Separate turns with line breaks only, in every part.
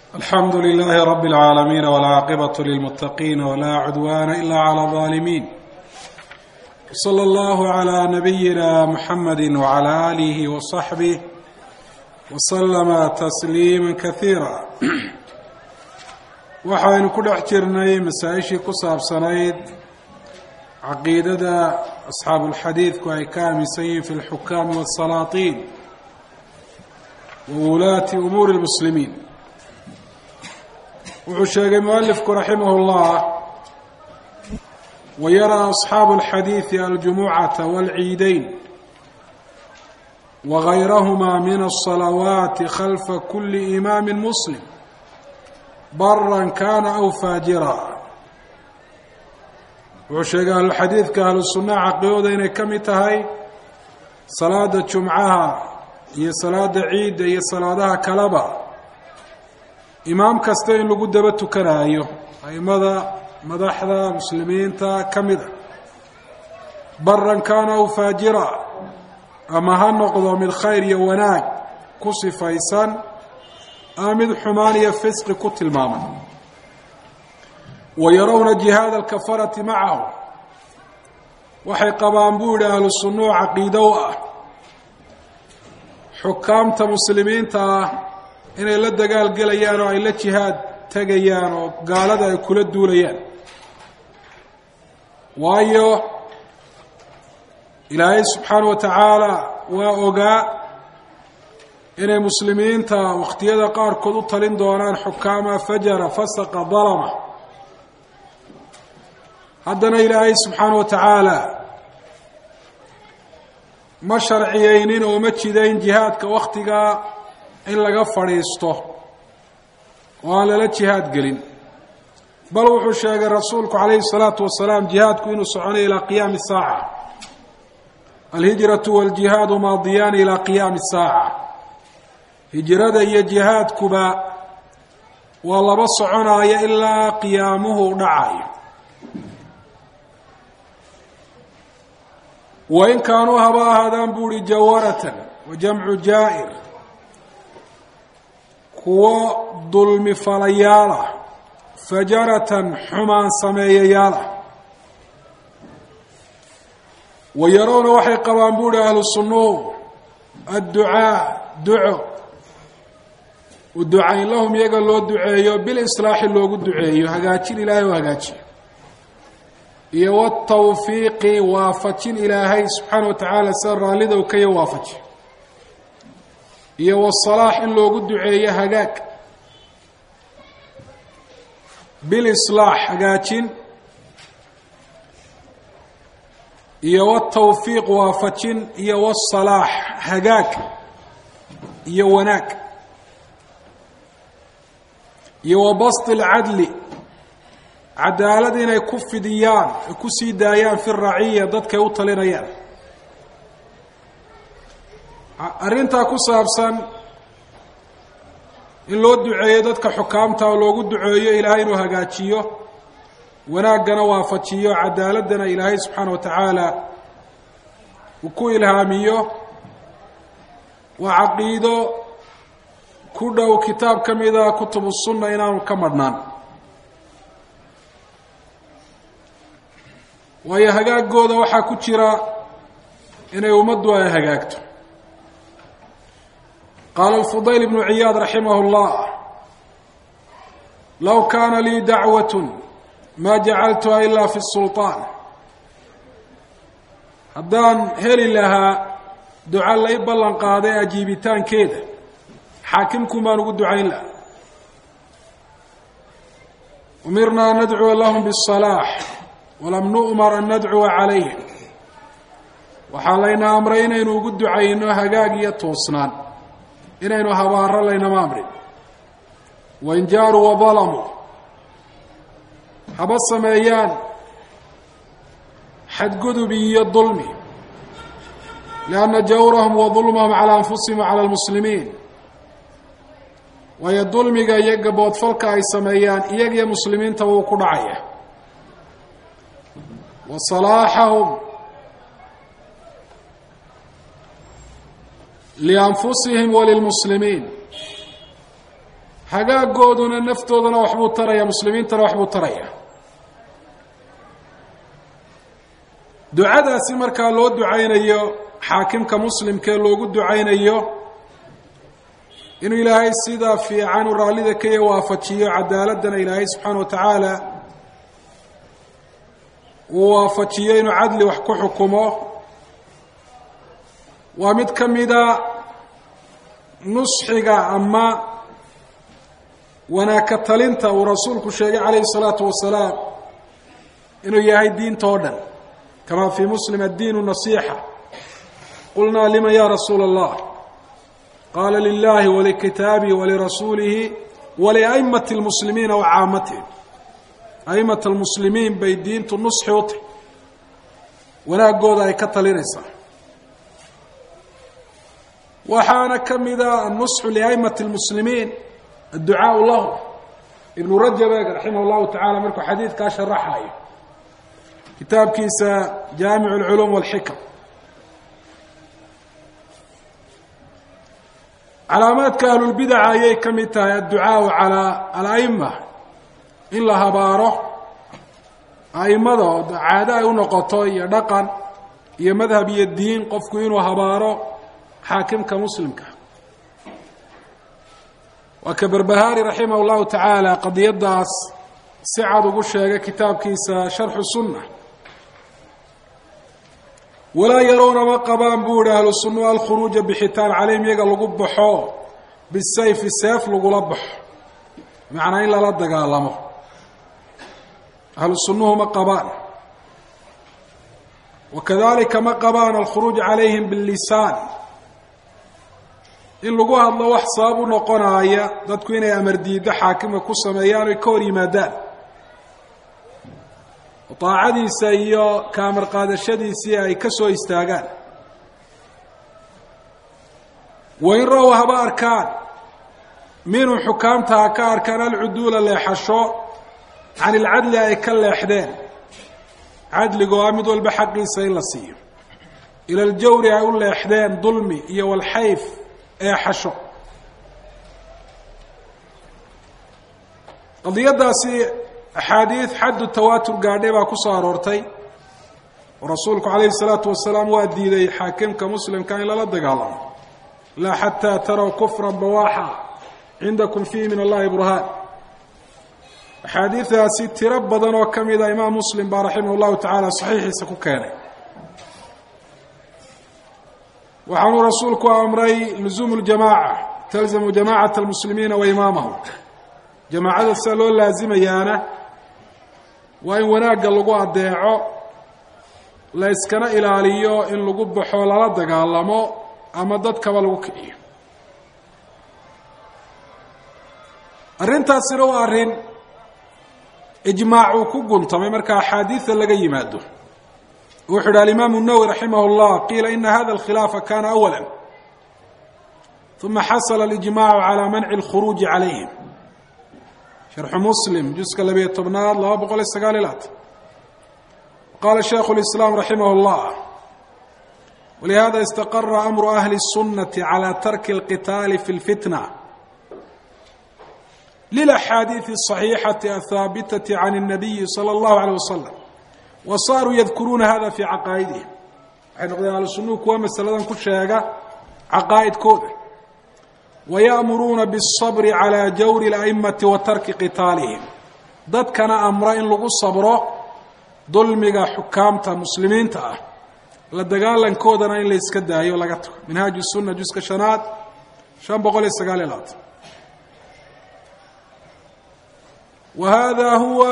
الحمد لله رب العالمين والعاقبة للمتقين ولا عدوان إلا على الظالمين. صلى الله على نبينا محمد وعلى آله وصحبه وسلم تسليما كثيرا. waxaynu ku dhex jirnay masaa-ishii ku saabsanayd caqiidada asxaabulxadiidku ay ka aaminsan yihiin fi lxukaami wasalaatiin wa wulaati umuuri lmuslimiin. wuxuu sheegay mualifku raximah اllah wayaraa asxaabu اlxadiidi aljumucata wاlciidayn wagayrahmaa min الصalawaati khalfa kuli imaami muslim baran kana aw faajira. wuxuu sheegay ahluxadiidka ahlu sunnaha caqiidooda inay ka mid tahay salaada jumcaha iyo salaada ciidda iyo salaadaha kaleba imaam kasta in lagu daba tukanaayo aimada madaxda muslimiinta ka mid a baran kana aw faajira, ama ha noqdo mid khayr iyo wanaag ku sifaysan ama mid xumaan iyo fisqi ku tilmaaman. wayarawna jihaad alkafarati macahu, waxay qabaan buu yidhi ahlu sunnuhu caqiido u ah xukaamta muslimiinta ah inay la dagaalgelayaan oo ay la jihaad tegayaan oo gaalada ay kula duulayaan. waayo ilaahay subxaanahu wa tacaala waa ogaa inay muslimiinta wakhtiyada qaarkood u talin doonaan xukaama fajara fasaqa dalama. haddana ilaahay subxaanahu wa tacaala ma sharciyeynin oo ma jidayn jihaadka wakhtigaa in laga fadhiisto oo aan lala jihaad gelin, bal wuxuu sheegay rasuulku calayhi الsalaatu wasalaam jihaadku inuu soconayo ilaa qiyaami الsaaca. alhijratu wاljihaadu maadiyaani ilaa qiyaami الsaaca. hijrada iyo jihaadkuba waa laba soconaya ilaa qiyaamuhu dhacayo. wain kaanuu haba ahaadaan buu uhi jawaratan wa jamcu jaa'ir, kuwo dulmi falayaalah, fajaratan xumaan sameeyayaalah. wayarawna waxay qabaan buu uhi ahlu sunnuhu adducaa duco u ducayn lahum iyaga loo duceeyo bilislaaxi loogu duceeyo hagaajin ilaahay u hagaajiyo, iyo watawfiiqi waafajin ilaahay subxaana wa tacaala sida raallida u kaya waafajiyo, iyo wasalaax in loogu duceeyo hagaag bilislaax hagaajin, iyo watawfiiq waafajin, iyo wasalaax hagaag iyo wanaag, iyo wabasti lcadli cadaalad inay ku fidiyaan ay ku sii daayaan fi raciya dadkay u talinayaan. arrintaa ku saabsan in loo duceeyo dadka xukaamta oo loogu duceeyo ilaahay inuu hagaajiyo, wanaaggana waafajiyo, cadaaladana ilaahay subxaana wa tacaala uu ku ilhaamiyo, waa caqiido ku dhow kitaab ka mida kutubu sunna inaanu ka madhnaan. waayo hagaagooda waxaa ku jira inay ummaddu ay hagaagto. qaala alfudayl ibnu ciyaad raximah اllah low kaana lii dacwat ma jacaltuha ila fi الsulطaan. haddaan heli lahaa duca lay ballan qaaday ajiibitaankeeda xaakimkun baan ugu ducayn laha. umirna an nadcuwa lahum bالصalaax walam nu'mar an nadcuwa calayhim. waxaa layna amray inaynu ugu ducayno hagaag iyo toosnaan, inaynu habaaro laynama amrin. wain jaaruu wadalamuu, haba sameeyaan xadgudub iyo dulmi, lianna jawrahum wa dulmahum calaa anfusihim wa cala almuslimiin. waayo dulmiga iyo gaboodfalka ay sameeyaan iyaga iyo muslimiintaba uu ku dhacaya. wa salaaxahum lianfusihim walilmuslimiin, hagaagooduna naftoodana waxbuu taraya muslimiintana waxbuu taraya ducadaasi markaa loo ducaynayo xaakimka muslimka ee loogu ducaynayo inuu ilaahay sidaa fiican u raallida kaya waafajiyo cadaaladana ilaahay subxaana wa tacaala uu waafajiyo inuu cadli wax ku xukumo waa mid ka mida nusxiga ama wanaagka talinta uu rasuulku sheegay calayhi الsalaatu wasalaam inuu yahay diinta oo dhan kama fii muslim addiinu nasiixa qulnaa lima ya rasuula allah qaala lilahi walikitaabihi walirasuulihi waliaimati اlmuslimiina wa caamatihim aimata almuslimiin bay diintu nusxi u tahy wanaagooda ay ka talinaysaa waxaana ka mida annusxu liaimati اlmuslimiin adducaau lahu ibnu rajab raximah اllahu tacala markuu xadiidkaa sharaxayo kitaabkiisa jaamic اlculuum wاlxikam calaamaadka ahlulbidaca ayay ka mid tahay adducaau calaa alaima in la habaaro aimada oo caado ay u noqoto iyo dhaqan iyo madhab iyo diin qofku inuu habaaro xaakimka muslimka waa ka berbahaari raximah اllahu tacaala qadiyadaas si cad ugu sheegay kitaabkiisa sharxu sunna walaa yarawna ma qabaan buu ihi ahlu sunna alkhuruuja bixitaan calayhim iyaga lagu baxo bisayfi seef lagula baxo macnaa in lala dagaalamo ahlu sunnuhu ma qabaan wakadalika ma qabaan alkhuruuj calayhim bilisaan in lagu hadlo wax sabab u noqonaya dadku inay amar diiddo xaakimka ku sameeyaan oy ka hor yimaadaan daacadiisa iyo ka amar qaadashadiisii ay ka soo istaagaan wain ra-w haba arkaan minhum xukaamta ha ka arkaan alcuduula leexasho can ilcadli ay ka leexdeen cadligoo ah mid walba xaqiisa in la siiyo ila aljawri ay u leexdeen dulmi iyo walxayf eexasho qadiyadaasi axaadiid xaddu tawaatur gaadhay baa ku soo aroortay oo rasuulku calayhi الsalaatu wasalaam waa diiday xaakimka muslimka in lala dagaalamo laa xataa taraw kufra bawaaxa cindakum fiihi min allahi burhaan axaadiidaasi tiro badan oo ka mida imaam muslim baa raximah اllahu tacaala saxiixiisa ku keenay waxaanuu rasuulku amray luzuumu ljamaaca talzamu jamaacata almuslimiina wa imaamahum jamaacada sida loo laazimayaana waa in wanaagga lagu adeeco la iskana ilaaliyo in lagu baxo lala dagaalamo ama dadkaba lagu kiciyo arrintaasina waa arrin ijmaacuu ku guntamay marka axaadiida laga yimaado wuxuu uhi alimaamu الnawwi raximah اllah qiila ina hada اlkhilaafa kana awala ثuma xasla اlijmacu calى manci اlkhuruuji calayhim sharxu muslim juska 12 299 qala shaykhu اlislaam raximah اllah walihada istaqara amru ahli الsunaةi calى tarki اlqitaali fi اlfitna lilaxaadiiثi الصaxiixati ahaabitaةi can الnabiyi salى اllahu عalيه wasalam wasaaruu yadkuruuna hada fii caqaa'idihim waxay noqdeen ahlu sunnuhu kuwa masaladan ku sheega caqaa'idkooda waya'muruuna biالصabri calى jawri اla'imati wa tarki qitaalihim dadkana amra in lagu sabro dulmiga xukaamta muslimiinta ah la dagaalankoodana in la iska daayo laga tago minhaaju sunna juska 5 599 wa hada huwa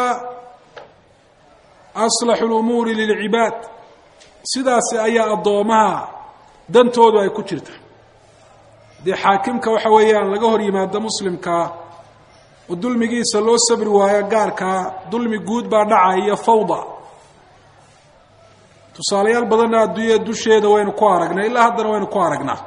aslaxu lumuuri lilcibaad sidaasi ayaa addoomaha dantoodu ay ku jirta haddii xaakimka waxa weeyaan laga hor yimaado muslimkaa oo dulmigiisa loo sabri waayo gaarkaa dulmi guud baa dhacay iyo fawda tusaalayaal badanna adduunyada dusheeda waynu ku aragnay ilaa haddana waynu ku aragnaa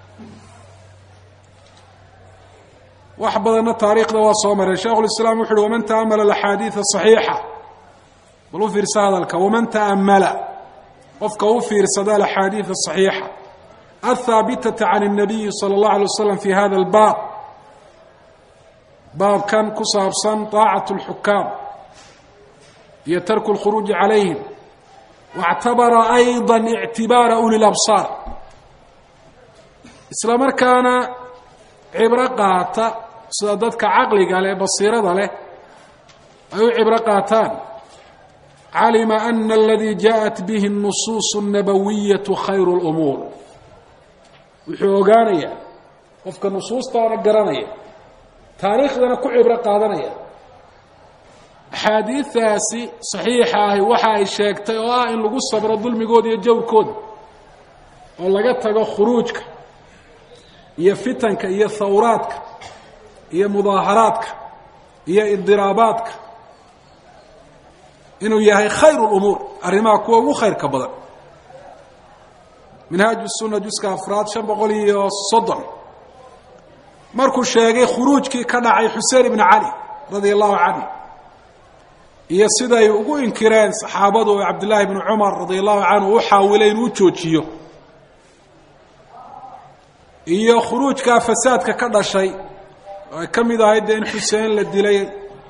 wax badanna taariikhda waa soo mareen shaykhulislaam wuxu uhi waman ta'amala alaxaadiida saxiixa bal u fiirsa hadalka waman ta'amala qofka u fiirsada alaxaadiid asaxiixa althaabitata can الnabiyi salى اllahu alay wasalam fi hada اlbaab باب كان كصابصا طاعة الحكام يترك الخروج عليهم، واعتبر أيضا اعتبار أولي الأبصار إسلام كان عبرة قاطة صددك عقلي قال بصيرة له أي عبرة قاتان. علم أن الذي جاءت به النصوص النبوية خير الأمور وحوقانية وفق النصوص طارق قرانية تاريخ ذا كل عبرة قادنية حديث ثاسي صحيحة وحا الشيكتي وإن لقو الصبر الظلم قود يجور كود والله قد تقو خروجك هي فتنك هي ثوراتك هي مظاهراتك هي اضراباتك إنه يهي خير الأمور أرماك هو خير كبدا. منهاج السنة جزء أفراد شنبغولي صدر مركو الشيخي خروجك كدعي حسين بن علي رضي الله عنه هي سيدا يقول إنكران صحابته عبد الله بن عمر رضي الله عنه وحاولين وجوجيه هي خروجك فسادك كذا شيء كم إذا هيدا حسين للدليل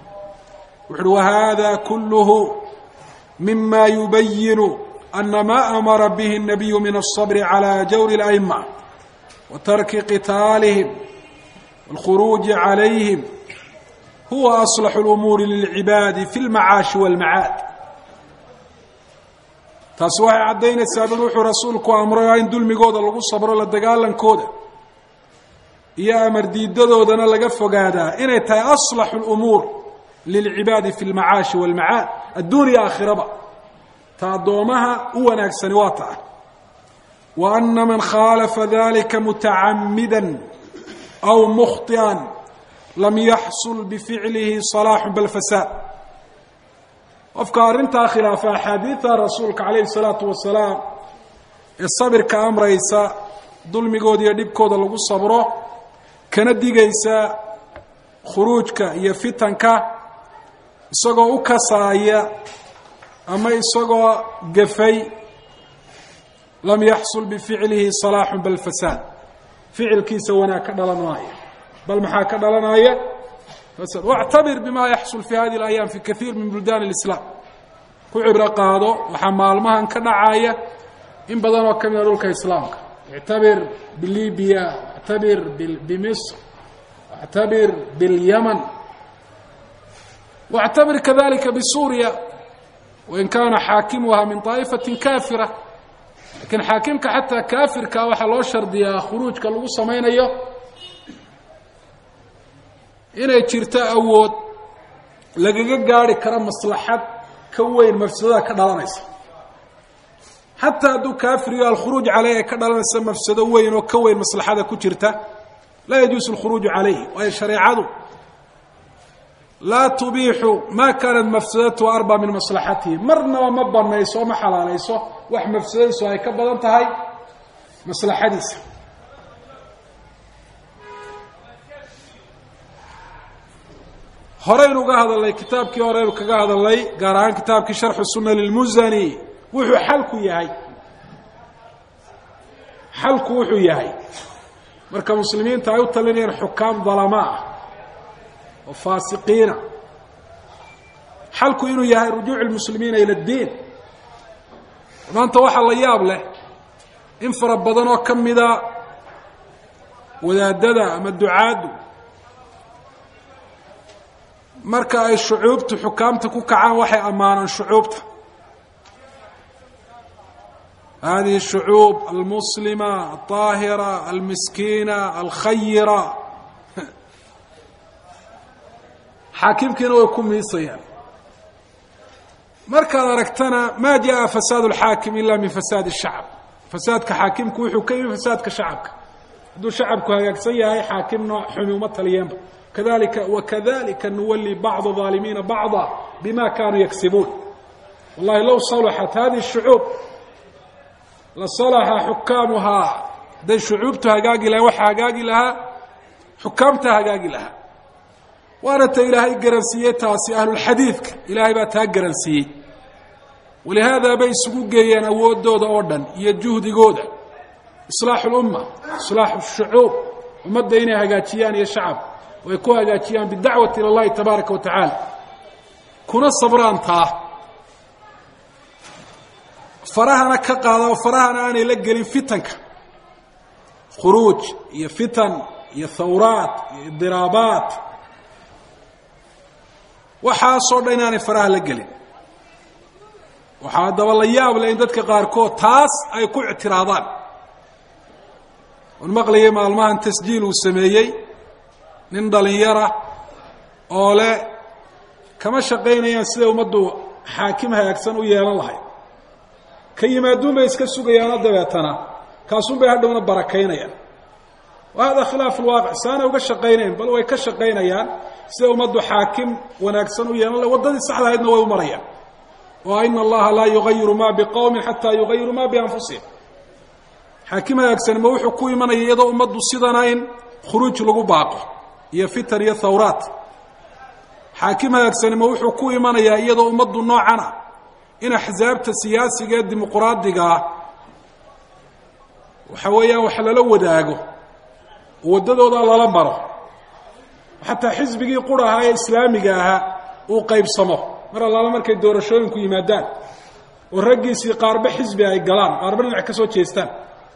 وهذا كله مما يبين أن ما أمر به النبي من الصبر على جور الأئمة وترك قتالهم والخروج عليهم هو أصلح الأمور للعباد في المعاش والمعاد. تسوى عدين السابق رسولك وأمرين دول مقودة لغو الصبر للدقال كودة يا أمر ديدودنا لقفوا قادا إن أصلح الأمور للعباد في المعاش والمعاد الدنيا آخرة بقى تعدومها هو سنواتها. وأن من خالف ذلك متعمدا أو مخطئا لم يحصل بفعله صلاح بل فساد. أفكار انت خلاف حديث رسولك عليه الصلاة والسلام الصبر كأمر إيسا ظلمي قود يدب كود لغو الصبره كندق إيسا خروجك يفتنك isagoo u kasaaya ama isagoo gafay lam yaxsul bificlihi salaaxun bal fasaad ficilkiisa wanaag ka dhalanaayo bal maxaa ka dhalanaya fasaad. wactabir bima yaxsul fi hadihi alayaam fi kathiir min buldaan alislaam ku cibro qaado waxaa maalmahan ka dhacaya in badan oo ka mid a dhulka islaamka. ictabir bilibiya ictabir bimisr ictabir bilyaman واعتبر كذلك بسوريا وإن كان حاكمها من طائفة كافرة لكن حاكمك حتى كافر كاوحا لو شرديا خروجك لو سمينيو إنay jirta awood lagaga gaari kara maslaxad ka weyn mafsadada ka dhalanaysa hatta adu kaafir iyo al-khuruj alayhi ka dhalanaysa mafsado weyn oo ka weyn maslaxada ku jirta la yajuus al-khuruj alayhi wa shari'atu لا تبيح ما كانت مفسدته أربع من مصلحته مرنا وما بنيسو وما حلاليسو وح مفسدته هاي كبدنت هاي مصلحتيس. هرين وقاهد الله كتابك هرين وقاهد الله قارعان كتابك شرح السنة للمزني وحو حلكو ياهي حلكو وحو ياهي مركا مسلمين تايو تلينين حكام ظلماء وفاسقين حلكوا إنه يهي رجوع المسلمين إلى الدين. وما أنت واحد الله ياب له انفرد بدنه كم ذا وذا ددا أما الدعاد مركا أي الشعوب حكامتك وكعان وحي أمانا شعوبته هذه الشعوب المسلمة الطاهرة المسكينة الخيرة حاكمكنا ويكون ميصيا مركز ركتنا ما جاء فساد الحاكم إلا من فساد الشعب. فساد كحاكمك وحكيم فساد كشعبك دو شعبك هيك سيئة حاكمنا حمومتها اليوم كذلك وكذلك نولي بعض ظالمين بعضا بما كانوا يكسبون. والله لو صلحت هذه الشعوب لصلح حكامها دي شعوبتها قاقي لها وحاقاقي لها حكامتها قاقي لها وأنت إلهي قرنسيتها أهل الحديث إلهي باتها قرنسية ولهذا بيسقوا قيان أود دودا أوردن يجهد قودا إصلاح الأمة إصلاح الشعوب ومدينها قاتيان يا شعب way ku hagaajiyaan bidacwati ila allahi tabaaraka wa tacaala kuna sabraan taa farahana ka qaada oo farahana aanay la gelin fitanka khuruuj iyo fitan iyo thawraat iyo idiraabaat waxaasoo dhan inaanay faraha la gelin waxaa daba la yaab leh in dadka qaarkood taas ay ku ictiraadaan on maqlayay maalmahan tasjiil uu sameeyey nin dhalinyara oo leh kama shaqaynayaan siday ummaddu xaakim hagaagsan u yeelan lahayd ka yimaaduun bay iska sugayaano dabeetana kaasun bay hadhowna barakaynayaan wa hada khilaaf alwaaqic saanay uga shaqaynayn bal way ka shaqaynayaan siday ummaddu xaakim wanaagsan u yeelan lahayd waddadii saxda ahaydna way u marayaan wa ina allaha laa yugayiru ma biqowmin xataa yugayiru ma bianfusihim xaakim hagaagsan ma wuxuu ku imanaya iyadoo ummaddu sidana in khuruuj lagu baaqo iyo fitan iyo thawraat xaakim hagaagsan ma wuxuu ku imanayaa iyadoo ummaddu noocana in axsaabta siyaasiga ee dimuqraadiga ah waxa weeyaan wax lala wadaago waddadooda lala maro xataa xisbigii qura ahaa ee islaamiga ahaa uu qaybsamo mar allaala markay doorashooyinku yimaadaan oo raggiisii qaarba xisbi ay galaan qaarba dhinac ka soo jeestaan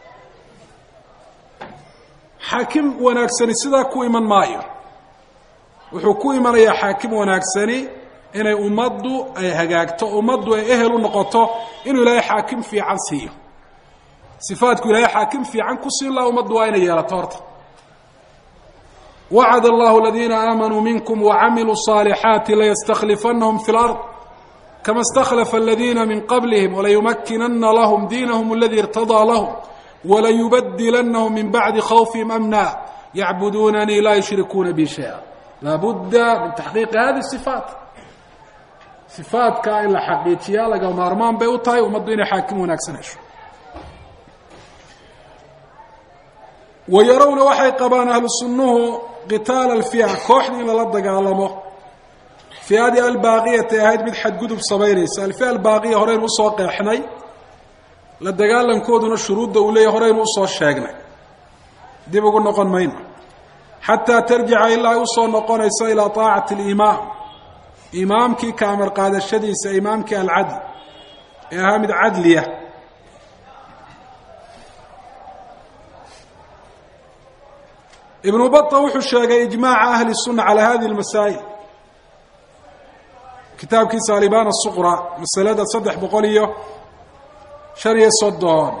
xaakim wanaagsani sidaa ku iman maayo wuxuu ku imanayaa xaakim wanaagsani inay ummaddu ay hagaagto ummaddu ay ehel u noqoto inuu ilaahay xaakim fiican siiyo sifaadku ilaahay xaakim fiican ku siin laha ummaddu waa inay yeelato horta وعد الله الذين آمنوا منكم وعملوا الصالحات ليستخلفنهم في الأرض كما استخلف الذين من قبلهم وليمكنن لهم دينهم الذي ارتضى لهم وليبدلنهم من بعد خوفهم أمنا يعبدونني لا يشركون بي شيئا لا بد من تحقيق هذه الصفات صفات كائن حقيقية لقى مارمان بيوتاي ومدين حاكمون أكسنش ويرون وحي قبان أهل السنة قتال الفئة كوحدين للدق علمه في هذه الباقية هاي بدحد قدب صبيريس الفئة الباقية هورين وصوق إحني للدق علم كودنا الشروط دولية هورين وصوق الشاقنا دي بقول نقول مين حتى ترجع إلا يوصل نقول يسا إلى طاعة الإمام إمامك كامر قادة الشديس إمامك العدل إهامد عدلية ابن بطة وحو الشاقة إجماع أهل السنة على هذه المسائل كتاب كيسا لبان الصغرى مسألة صدح بقوليه شرية الصدون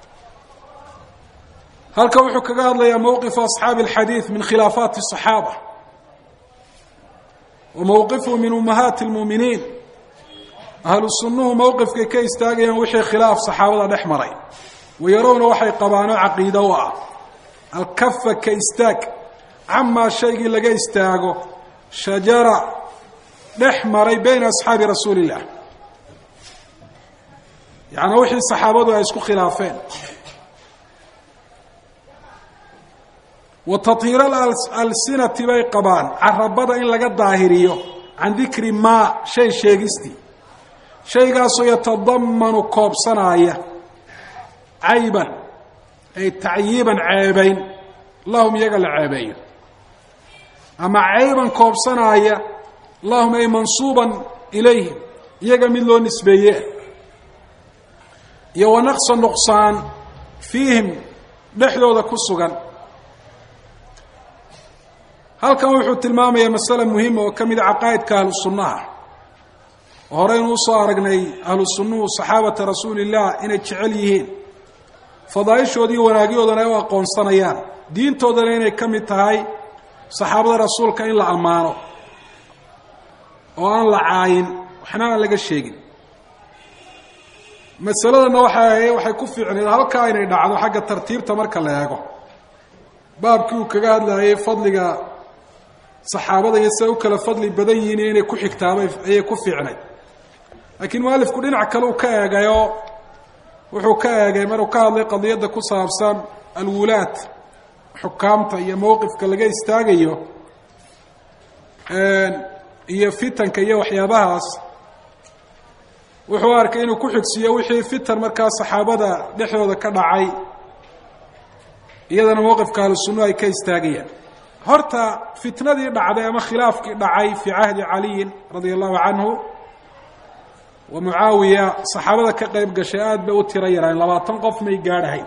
هل كوحو كقال لي موقف أصحاب الحديث من خلافات الصحابة وموقفه من أمهات المؤمنين أهل السنة موقف كي استاقيا وحي خلاف صحابة الأحمرين ويرون وحي قبانو عقيدة وعا الكفة كيستاك عما الشيء اللي استاقو شجرة نحمري بين أصحاب رسول الله يعني وحي الصحابة يسكو خلافين وتطهير الألسنة بي قبان عربضا إن لقى الظاهرية عن ذكر ما شيء استي شيء قاسو يتضمن كوب صنايا عيبا أي تعييبا عيبين اللهم يقل عيبين أما عيبا كوب صنايا اللهم أي منصوبا إليهم يقل من له نسبيه يو نقص النقصان فيهم نحلو ذا كسوغا هل كان وحو تلمامي مسألة مهمة وكمد عقائد كأهل السنة وهرين وصارقني أهل السنة وصحابة رسول الله إن اتشعليهين فضائشودي وناقيودنا يواقون صنيان دين تودرين كمد تهاي صحابة رسولك إن لعمانو وأن لعاين وحنانا لقى الشيقين مسألة waxay ku fiicnay halka ay dhacdo xagga tartiibta marka la eego baabkii kaga hadlayay fadliga saxaabada iyo soo kala fadli badan yihiin inay ku xigtaabay ay ku fiicnay laakiin waalifku dhinac kale uu ka eegayo wuxuu ka eegay maruu ka hadlay qadiyada ku saabsan alwulaat xukaamta iyo mowqifka laga istaagayo iyo fitanka iyo waxyaabahaas wuxuu arkay inuu ku xigsiyo wixii fitan markaa saxaabada dhexdooda ka dhacay iyadana mowqifka ahlu sunna ay ka istaagayaan horta fitnadii dhacday ama khilaafkii dhacay fii cahdi caliyin radia allahu canhu wa mucaawiya saxaabada ka qayb gashay aad bay u tiro yaraan 20 qof may gaadhahayn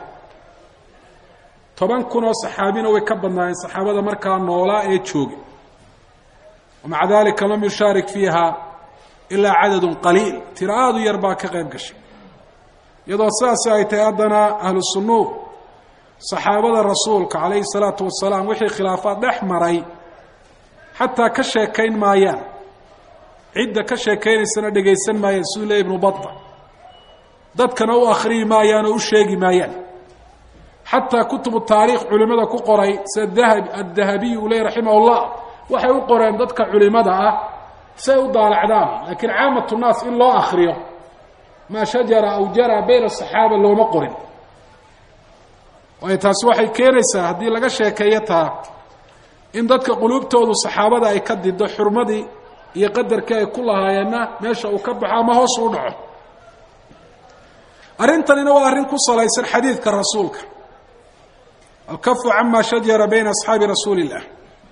10 kun oo saxaabina way ka badnaayeen saxaabada markaa noolaa ee joogay ومع ذلك لم يشارك فيها إلا عدد قليل تراد يربا كغيب قشي يضو ساسي ايتادنا أهل السنو صحابة الرسول عليه الصلاة والسلام وحي خلافات نحمري حتى كشيكين مايان عدة كشيكين السنة دقيسن مايان سولي ابن بطة ضد كانوا أخري مايان وشيقي مايان حتى كتب التاريخ علماء كقري الذهبي ولي رحمه الله waxay u qoreen dadka culimada ah say u daalacdaan laakiin caamatu naas in loo akhriyo ma shajara aw jara bayna saxaaba looma qorin way taas waxay keenaysaa hadii laga sheekeeyo taa in dadka qulubtoodu saxaabada ay ka dido xurmadii iyo qadarka ay ku lahaayeen meesha uu ka baxo ama hoos u dhaco arintanina waa arin ku salaysan xadiidka rasuulka al-kaffu amma shajara bayna ashabi rasuulillah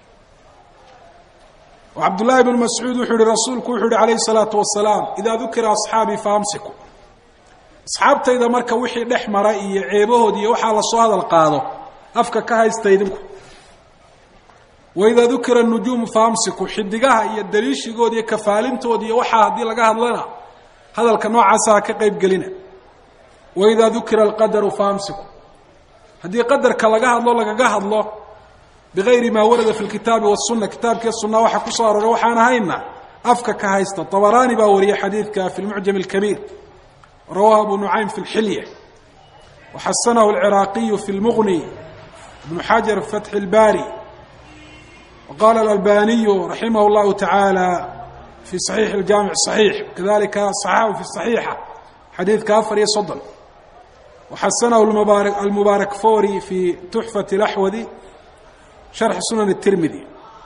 وعبد الله بن مسعود وحوري رسولك وحوري عليه الصلاة والسلام إذا ذكر أصحابي فامسكوا أصحابته إذا مركا وحي نحمى رأي عيبه دي وحال الصهد القاضي أفكا كها يستيدمكم وإذا ذكر النجوم فامسكوا حدقاها يدليش يقول دي كفالنتو دي وحا دي لقاها لنا هذا الكنوع عسا كقيب قلنا وإذا ذكر القدر فامسكوا هذه قدر كلقاها الله لقاها الله بغير ما ورد في الكتاب والسنة كتاب كالسنة وحكو صار روحانا هاينا أفكك هايستا طبراني باوري حديثك في المعجم الكبير رواه أبو نعيم في الحلية وحسنه العراقي في المغني ابن حجر في فتح الباري وقال الألباني رحمه الله تعالى في صحيح الجامع الصحيح كذلك صححه في الصحيحة حديث كافر يصدل وحسنه المبارك فوري في تحفة الأحوذي شرح سنن الترمذي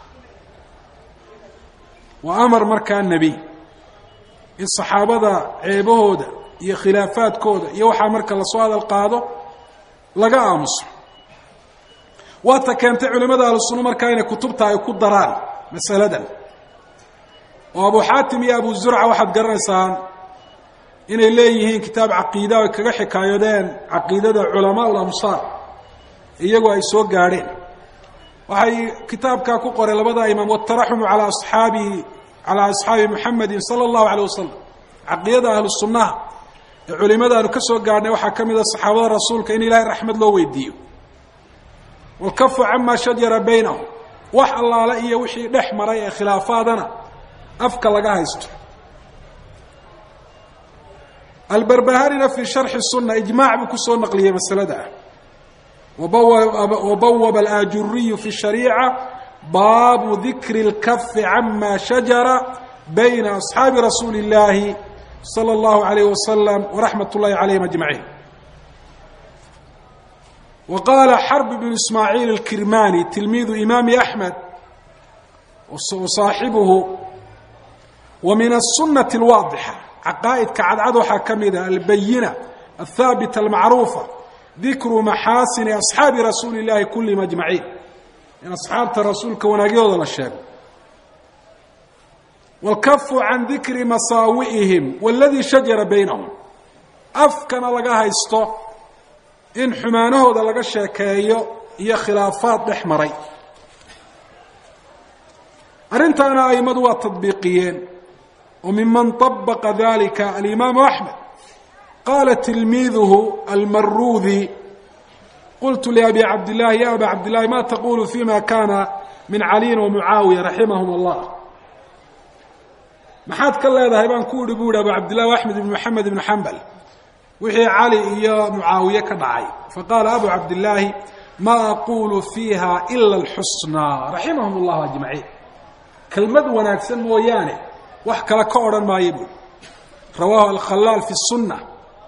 وأمر مركا النبي الصحابة عيبهودا يا خلافات كودا يوحى مركا لصواد القاضي لقى أمس واتكانت علماء أهل السنة مركا إن كتبتها يكون دران مسألة وأبو حاتم يا أبو الزرع واحد قرنسان إن إليه كتاب عقيدة وكحكايدين عقيدة علماء الأمصار إيجوا يسوق قارين وهي كتابك كقرأ لبدا إمام والترحم على أصحاب محمد صلى الله عليه وسلم عقيدة أهل السنة علماء أهل كسوة قارنة وحكم إذا الصحابة الرسول كإن إلهي الرحمة الله ويديه والكف عما شجر بينهم وح الله لأي وحي نحمر أي خلافاتنا أفكى لقاهيست البربهاري في شرح السنة إجماع بكسوة نقلية مسألة وبوب الآجري في الشريعة باب ذكر الكف عما شجر بين أصحاب رسول الله صلى الله عليه وسلم ورحمة الله عليهم أجمعين وقال حرب بن إسماعيل الكرماني تلميذ إمام أحمد وصاحبه ومن السنة الواضحة عقائد كعدعد وحكمها البينة الثابتة المعروفة ذكر محاسن أصحاب رسول الله كل مجمعين يعني أصحاب الرسول كوناجيوض الشاب والكف عن ذكر مساوئهم والذي شجر بينهم أفكن لقاها يستو إن حمانه ذا لقى الشاكايو هي خلافات نحمري أرنت أنا أي مدوى تطبيقيين وممن طبق ذلك الإمام أحمد قال تلميذه المروذي قلت لأبي عبد الله يا أبا عبد الله ما تقول فيما كان من علي ومعاوية رحمهم الله محاد كلا هذا هيبان كود بود أبو عبد الله وأحمد بن محمد بن حنبل وحي علي يا معاوية كبعي فقال أبو عبد الله ما أقول فيها إلا الحسنى رحمهم الله أجمعين كلمة وناكسن مويانه وحكى لكورا ما يبون رواه الخلال في السنة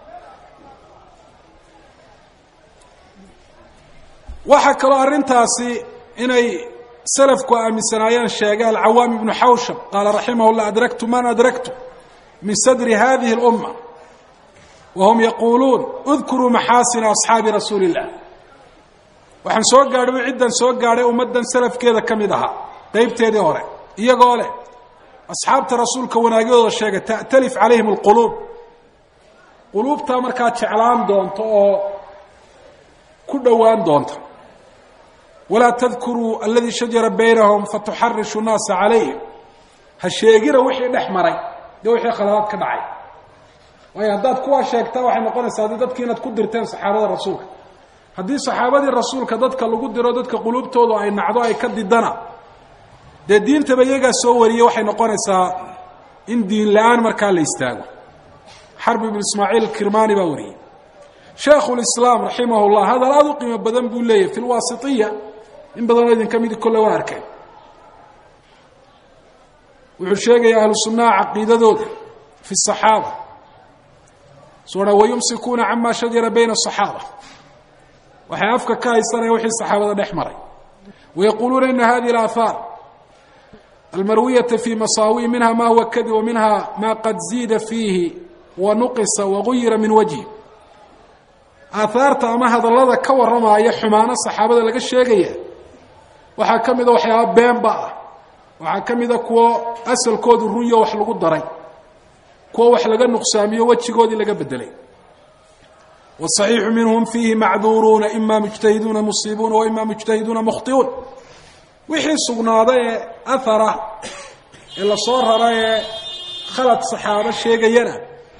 وحكى أرنتاسي إني سلفك من سنايان شاقال عوام بن حوشب قال رحمه الله أدركت من أدركت من صدر هذه الأمة وهم يقولون اذكروا محاسن أصحاب رسول الله waxaan soo gaadhay ciddan soo gaadhay ummaddan salafkeeda ka mid ahaa qaybteedii hore iyagoo leh asxaabta rasuulka wanaagyadooda sheegay ta'talif calayhim alquluub quluubtaa markaa jeclaan doonto oo ku dhowaan doonta walaa tadkuruu aladii shajara baynahum fatuxarishu nnaasa calayhim ha sheegina wixii dhex maray dee wixii khaladaad ka dhacay waayo haddaad kuwaa sheegtaa waxay noqonaysaa haddii dadkii inaad ku dirteen saxaabada rasuulka haddii saxaabadii rasuulka dadka lagu diro dadka quluubtoodu ay nacdo ay ka didana dee diintaba iyagaa soo wariyey waxay noqonaysaa in diin la-aan markaa la istaago xarb ibnu ismaaciil kirmani baa wariyey shaykhu lislaam raximah llah hadal aada u qiimo badan buu leeyahy fi lwaasitiya in badanoo idinka midi kolle waa arkeen wuxuu sheegaya ahlu sunnaha caqiidadooda fi saxaaba soona wayumsikuuna cama shajara bayna asaxaaba waxay afka ka haysanayaan wixii saxaabada dhex maray wayaquuluuna ina hadihi alaahaar almarwiyata fi masaawi minha ma huwa kadib wa minha ma qad ziida fiihi wa nuqisa waguyira min wajhi aahaarta ama hadallada ka warramaya xumaano saxaabada laga sheegaya waxaa ka mida waxyaaba beenba ah waxaa ka mida kuwo asalkoodu runyo wax lagu daray kuwo wax laga nuqsaamiyo wejigoodii laga bedelay wasaxiixu minhum fiihi macduuruuna ima mujtahiduuna musiibuuna wa ima mujtahiduuna mukhtiuun wixii sugnaaday ee ahara ee lasoo rara ee khalad saxaabo sheegayana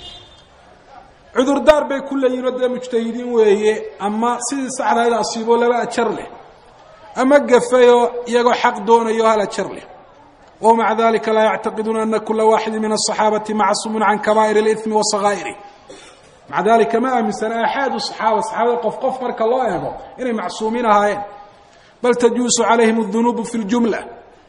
cudurdaar bay ku leeyihin oo dee mujtahidiin weeye ama sidii saxdahayd asiiboo laba ajar leh ama gafayoo iyagoo xaq doonayo hal ajar leh wamaca dalika laa yactaqiduuna ana kula waaxidi min aلصaxaabati macsuumun can kabaa'ir اlإثmi wa sagaa'irih maca dalika ma aaminsana axaadu saxaaba saxaabada qof qof marka loo eego inay macsuumiin ahaayeen bal tajuusu calayhim الdunuubu fi اljumla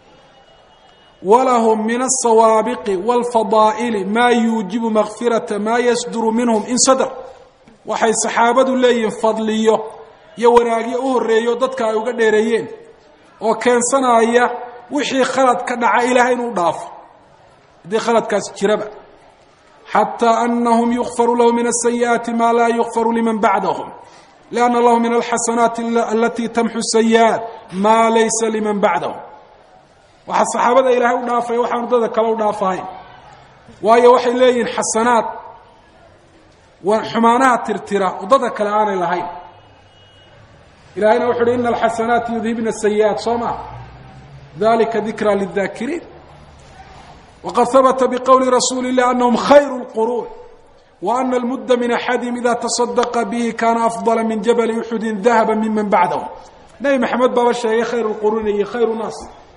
walahum min الsawaabiqi wاlfadaa'ili maa yuujibu makfirata maa yasduru minhum in sadr waxay saxaabadu leeyihiin fadliyo iyo wanaagyo u horeeyo dadka ay uga dheereeyeen oo keensanaya wixii khalad ka dhaca ilaahay inuu dhaafo haddii khaladkaasi jiraba xataa anahum yukfaru lahu min aلsayi'aati maa laa yukfaru liman bacdahum lianna lahu min alxasanaati alatii tamxu sayi'aat maa laysa liman bacdahum waxaa saxaabada ilaahay u dhaafaya waxaanu dada kale u dhaafahayn waayo waxay leeyihiin xasanaad xumaanaha tirtira oo dada kale aanay lahayn ilahayna wuxu uhi ina alxasanaati yudhibna asayi'aat soo maa dalika dikraa lلذaakiriin waqad habta bqowli rasuuli الlah anahum khayru اlquruun وأna اlmudda min axadihim ida taصadaqa bihi kana afضala min jabali uxudi dahaba miman bacdahu nebi maxamed baaba sheegay khayr اlquruun iyo khayru naas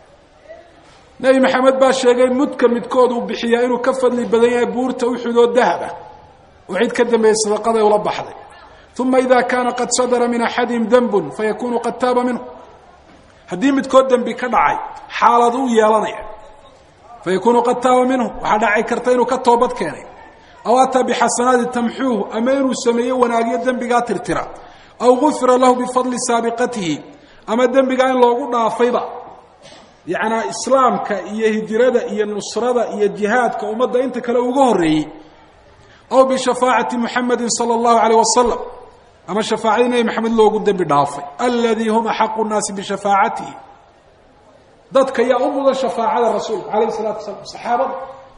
nebi maxamed baa sheegay mudka midkood uu bixiyaa inuu ka fadli badan yahay buurta uxud oo dahaba oo cid ka dambeeyey sadaqaday ula baxday uma ida kaana qad sadara min axadihim denb fayakunu qad taaba minhu haddii midkood dembi ka dhacay xaalad u yeelanaya fayakunu qad taaba minhu waxaa dhaci karta inuu ka toobad keenay aw ataa bixasanaati tamxuuhu ama inuu sameeyo wanaagyo dembigaa tirtira aw gufira lahu bifadli saabiqatihi ama dembigaa in loogu dhaafayba yacnaa islaamka iyo hijrada iyo nusrada iyo jihaadka ummadda inta kale uga horreeyey aw bishafaacati muxamedi salى اllahu alayh wasalam ama shafaacadii nebi maxamed loogu dembi dhaafay aladii hum axaqu nnaasi bishafaacatihi dadka yaa u mudan shafaacada rasuulka alayh الsalatu wasalaam saxaabada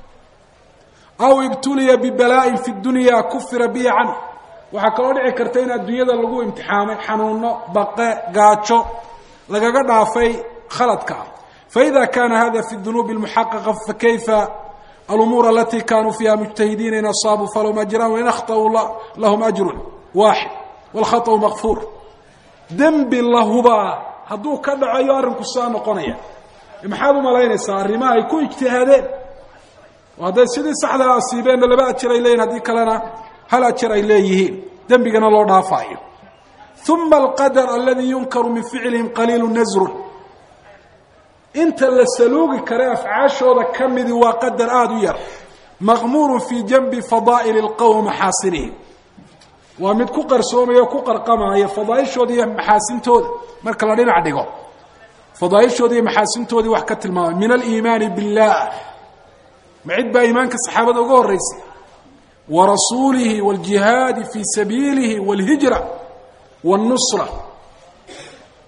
aw ibtuliya bibalaa'in fi dunya kufira bihi canh waxaa kaloo dhici karta in adduunyada lagu imtixaamay xanuuno baqe gaajo lagaga dhaafay khaladka ah faida kana hada fi dunuubi اlmuxaqaqa fakayfa alumuur alatii kanuu fiiha mujtahidiina in asaabuu falahum ajraan wain akhطأuu lahum ajru waaxid wاlkhaطأu makfuur dembi lahubaa hadduu ka dhacayo arrinku saa noqonaya maxaad u malaynaysaa arrimaha ay ku ijtihaadeen oo hadday sidii saxdaa asiibeenna laba ajar ay leeyihin haddii kalena hal ajar ay leeyihiin dembigana loo dhaafaayo uma alqadar aladii yunkaru min ficlihim qaliilu nasrun inta la saluugi kare afcaashooda ka midi waa qadar aada u yar maqmuurun fii janbi fadaa'ili اlqowm maxaasinihim waa mid ku qarsoomaya o ku qarqamaya fadaaishooda iyo maxaasintooda marka la dhinac dhigo fadaaishoodii iyo maxaasintoodii wax ka tilmaamay min aliimaani biاllah ma cid baa iimaanka saxaabada uga horeysay wa rasuulihi wاljihaadi fii sabiilihi wاlhijra wاlnusra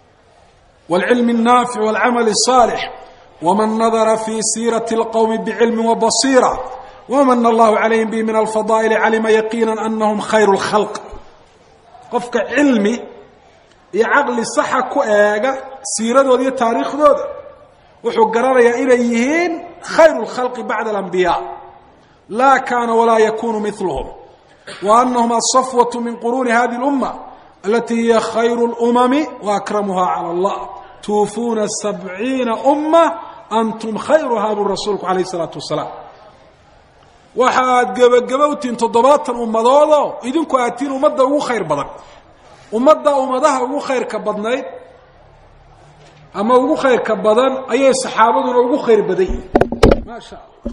والعلم النافع والعمل الصالح ومن نظر في سيرة القوم بعلم وبصيرة ومن الله عليهم به من الفضائل علم يقينا أنهم خير الخلق qofka cilmi iyo caqli saxa ku eega siiradooda iyo taariikhdooda wuxuu garanayaa inay yihiin khayru lkhalqi bacda alambiyaa laa kaana walaa yakunu miluhum wa anahum asafwatu min quruuni hadihi lumma alatii hiya khayru lumami waakramuha cala allah tuufuuna 70 umma antum khayruhaa buu rasuulku calayh isalaatu wasalaam waxaad gebagabowtiin 70 ummadoodo idinku aatiin ummadda ugu khayr badan ummadda ummadaha ugu khayrka badnayd ama ugu khayrka badan ayay saxaabaduna ugu khayr badan yihiin ma sha Allah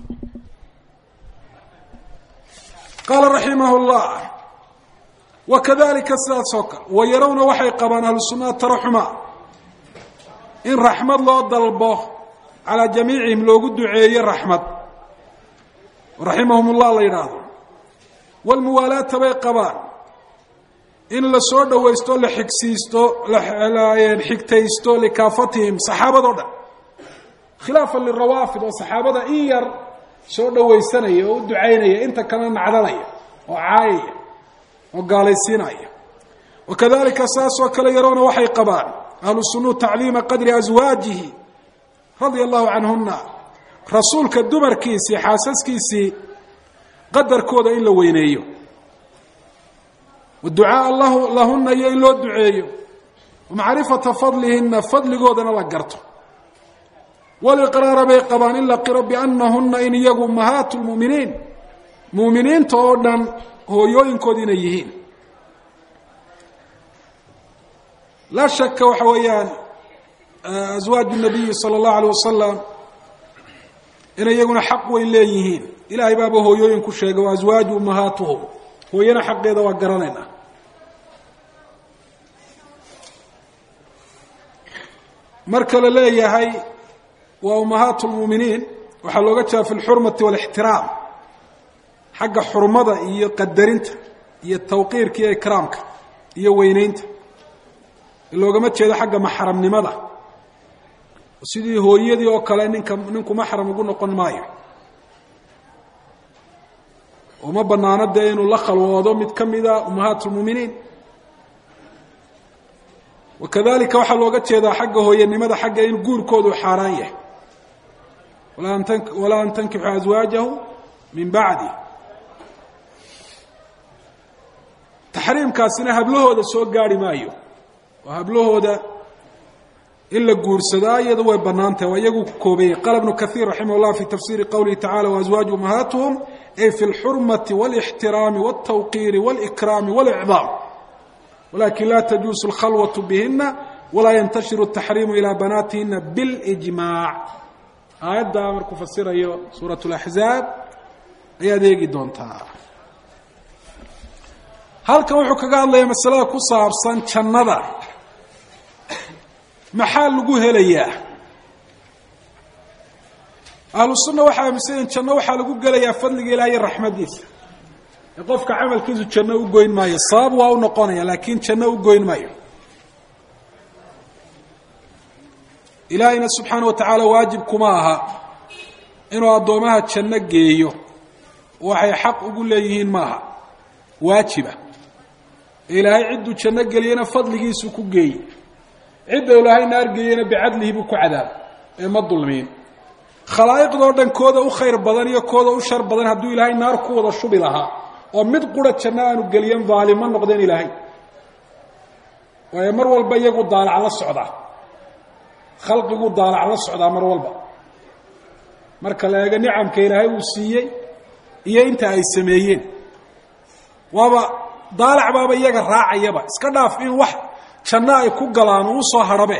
qala rahimahullah wakadhalika sasaka wayarawna waxay qabaan ahlu sunnah tarahuma in rahmad loo dalbo ala jamiicihim loogu duceeyo rahmad rahimahumullah la yiraahdo wal muwalaata bay qabaan in la soo dhawaysto la xigsiisto la xigtaysto likaafatihim saxaabadoo dhan khilaafan lirawafid oo saxaabada in yar soo dhawaysanaya oo ducaynaya inta kale nacdanaya oo caayaya oo gaalaysiinaya wakadhalika saasoo kale yarawna waxay qabaan ahlu sunnah tacliima qadri azwaajihi radiyallahu canhunna rasuulka dumarkiisii xaasaskiisii qadarkooda in la weyneeyo waducaa lahunna iyo in loo duceeyo wamacrifata fadlihina fadligoodana la garto waliqraara bay qabaan in la qiro biannahunna in iyagu ummahaatu lmu'miniin mu'miniinta oo dhan hooyooyinkood inay yihiin laa shaka waxa weeyaan aswaaju nabiyi sala allahu alayh wasalam inay iyaguna xaq way leeyihiin ilaahay baaba hooyooyin ku sheegay wa aswaaju ummahaatuhum hooyana xaqeeda waa garanaynaa marka la leeyahay waa ummahaatu lmu'miniin waxaa looga jeeda fi lxurmati waalixtiraam xagga xurmada iyo qadarinta iyo tawqiirka iyo ikraamka iyo weyneynta loogama jeedo xagga maxramnimada sidii hooyadii oo kale ninku maxram ugu noqon maayo uma banaano dee inuu la khalwoodo mid ka mida ummahaat lmu'miniin wakadalika waxaa looga jeedaa xagga hooyanimada xagga in guurkoodu xaaraan yahay walaa an tankixu aswaajahu min bacdi taxriimkaasina hablahooda soo gaari maayo oo hablahooda in la guursadaa iyadu way banaantahay waa iyagu ku koobayay qala ibnu kahiir raximah llah fi tafsiri qowlihi tacala waaswaaju ummahaatuhum ay fi lxurmati wاlاxtiraami wاltawqiiri wاlإkraami wاlإcdaam walakin la tajuusu اlkhalwaة bihina walaa yantashiru الtaxriimu ilى banaatihina biاlijmaac aayaddaa markuu fasirayo suuraة اlaxzaab ayaad eegi doontaa halkan wuxuu kaga hadlaya masalada ku saabsan jannada maxaa lagu helayaa ahlu sunna waxay aaminsan yihiin janno waxaa lagu gelayaa fadliga ilaah iyo raxmadiisa ee qofka camalkiisu janno u goyn maayo sabab waa u noqonaya laakiin janno u goyn maayo ilaahayna subxaana wa tacaala waajib kuma aha inuu addoomaha janno geeyo waxay xaq ugu leeyihiin maaha waajiba ilaahay cidduu janno geliyana fadligiisu ku geeyey cidda ilaahay naar geeyena bicadlihi buu ku cadaab ee ma dulmiin khalaa'iqdoo dhan kooda u khayr badan iyo kooda u shar badan hadduu ilaahay naar ku wada shubi lahaa oo mid qura janno aanu geliyan daalimo noqdeen ilaahay waayo mar walba iyagu daalac la socdaa khalqiguu daalac la socdaa mar walba marka la eego nicamka ilaahay uu siiyey iyo inta ay sameeyeen waaba daalac baaba iyaga raacayaba iska dhaaf in wax janno ay ku galaan uu soo hadhabe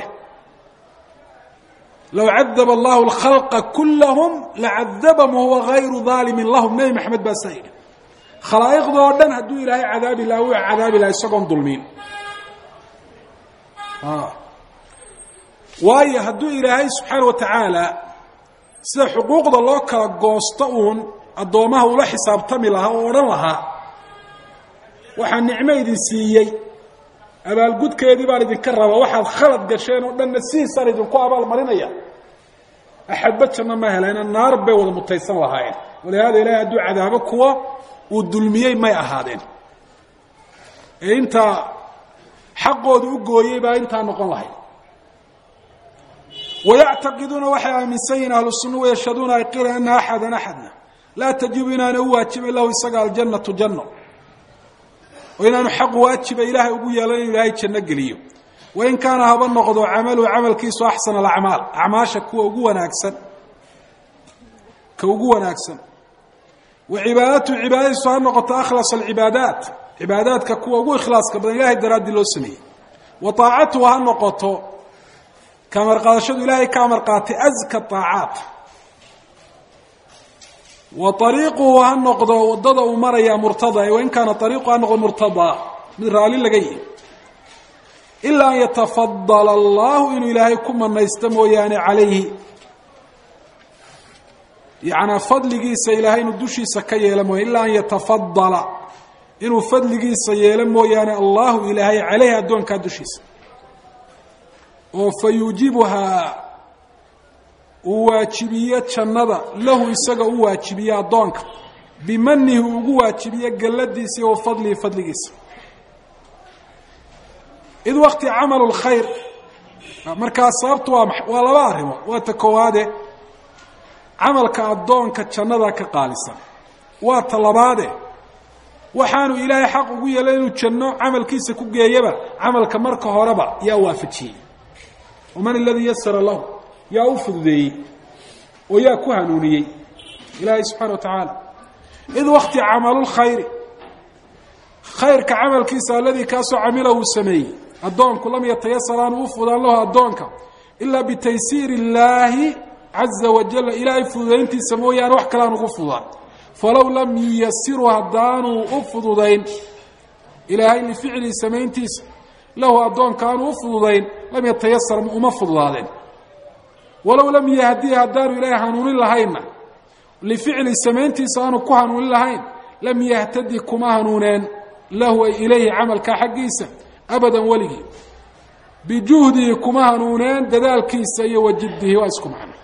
low cadaba allahu alkhalqa kullahum lacadabahum wahuwa gayru daalimin lahum nebi maxamed baa saa yidhi khalaa'iqdoo dhan hadduu ilaahay cadaabi lahaa wuu cadaabi lahaa isagoon dulmiin waayo hadduu ilaahay subxaana wa tacaala sida xuquuqda loo kala goosto uun addoomaha ula xisaabtami lahaa oo odhan lahaa waxaa nicmo idin siiyey abaalgudkeedii baan idinka rabaa waxaad khalad gasheen oo dhanna sidiisaan idinku abaalmarinaya axadba janno ma heleena naar bay wada mutaysan lahaayeen walihaada ilaahay hadduu cadaabo kuwa uu dulmiyey may ahaadeen ee intaa xaqooda u gooyey baa intaa noqon lahayd wayactaqiduuna waxay aaminsan yihiin ahlu sunna wayashhaduuna ay qira ana axadan axadna laa tajibu inaana u waajibin lahu isaga aljannatu janno oo inaanu xaq waajiba ilaahay ugu yeelan inuu ilaahay janno geliyo wain kaana haba noqdo camaluhu camalkiisu axsana alacmaal acmaasha kuwa ugu wanaagsan ka ugu wanaagsan wa cibaadatuhu cibaadadiisu ha noqoto akhlas alcibaadaat cibaadaadka kuwa ugu ikhlaaska badan ilahay daraaddii loo sameeyey wa taacatuhu ha noqoto kamar qaadashadu ilaahay ka amar qaatay azka طaacaat wa ariiquhu ha noqdo wadada uu maraya murtada wain kaana ariiqu ha noqdo murtadaa mid raali laga yihi ilaa an yatafadala allahu inuu ilaahay ku manaysto mooyaane calayhi yanaa fadligiisa ilaahay inuu dushiisa ka yeelo mooya ilaa an yatafadala inuu fadligiisa yeelo mooyaane allahu ilaahay calayhi addoonkaa dushiisa oo fa yuujibuhaa uu waajibiyo jannada lahu isaga u waajibiyo addoonka bimanihi uu ugu waajibiyo galladiisa iyo fadlihi fadligiisa id waqti camalu lkhayr markaa sababtu waa laba arrimood waa ta koowaade camalka addoonka jannada ka qaalisan waa ta labaade waxaanu ilaahay xaq ugu yeelay inuu janno camalkiisa ku geeyaba camalka marka horeba yaa waafajiyey waman aladii yasara lahu yaa u fududeeyey oo yaa ku hanuuniyey ilaahay subxana wa tacaala id waqti camalulkhayri khayrka camalkiisa aladii kaasoo camila uu sameeyey addoonku lam yatayasar aanu u fudaan lahu addoonka ilaa bitaysiiri illaahi caza wajala ilaahay fududayntiisa mooyaane wax kale aan ugu fududaan falow lam yuyasiru haddaanu u fududayn ilaahay lificlii samayntiisa lahu addoonka aanu u fududayn lam yatayasar uma fududaadeen walow lam yahdii haddaanu ilaahay hanuunin lahaynna lificli samayntiisa aanu ku hanuunin lahayn lam yahtadi kuma hanuuneen lahu ay ilayhi camalkaa xaggiisa abadan weligii bijuhdihi kuma hanuuneen dadaalkiisa iyo wajiddihi waa isku macno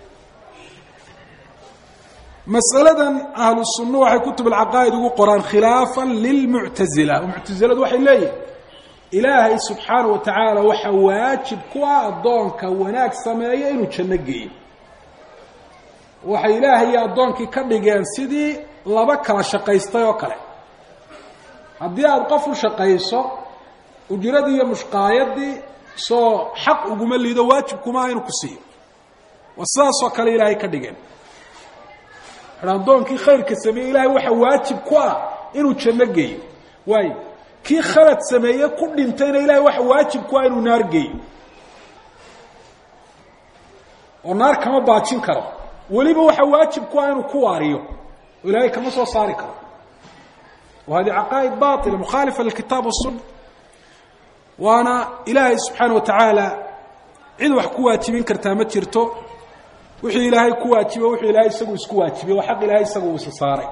masaladan ahlu sunna waxay kutub alcaqaa'id ugu qoraan khilaafan lilmuctazila muctaziladu waxay leeyihin ilaahay subxaana wa tacaala waxaa waajib ku ah addoonka wanaag sameeya inuu janno geeyo waxay ilaahay iyo addoonkii ka dhigeen sidii laba kala shaqaystay oo kale haddii aada qof u shaqayso ujiradii iyo mushqaayadii soo xaq uguma liido waajib kumaa inuu ku siiyo waa sidaasoo kale ilaahay ka dhigeen addoonkii khayrka sameeyey ilaahay waxaa waajib ku ah inuu janno geeyo waayo kii khalad sameeye ku dhintayna ilahay waxa waajib ku ah inuu naar geeyo oo naar kama baajin karo weliba waxaa waajib ku ah inuu ku waariyo oo ilaahay kama soo saari karo wa hadi caqaa'id baطila mukhaalifa lilkitaab wasunna waana ilaahay subxaana wa tacaala cid wax ku waajibin kartaa ma jirto wixii ilaahay ku waajibe wuxuu ilaahay isagu isku waajibiyey waa xaq ilaahay isagu uu isa saaray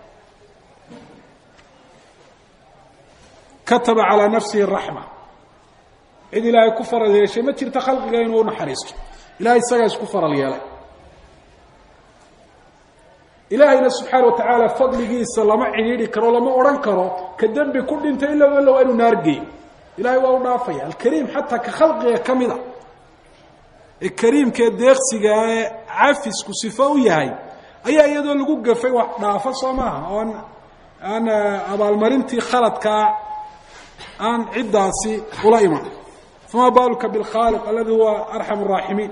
kataba calaa nafsihi araxma cid ilaahay ku faral yeeshay ma jirto khalqiga inuu unaxariisto ilahay isagaa isku faral yeelay ilaahayna subxaana wa tacaala fadligiisa lama cidhiidhi karo lama odhan karo ka dembi ku dhintay ila ila waa inuu naar geeyo ilahay waa u dhaafaya alkariim xataa ka khalqiga ka mida ee kariimkee deeqsiga ee cafisku sifo u yahay ayaa iyadoo lagu gafay wax dhaafo soo maaha oo aan abaalmarintii khaladkaa aan ciddaasi ula iman fama baaluka bilkhaaliq aladi huwa arxam الraaximiin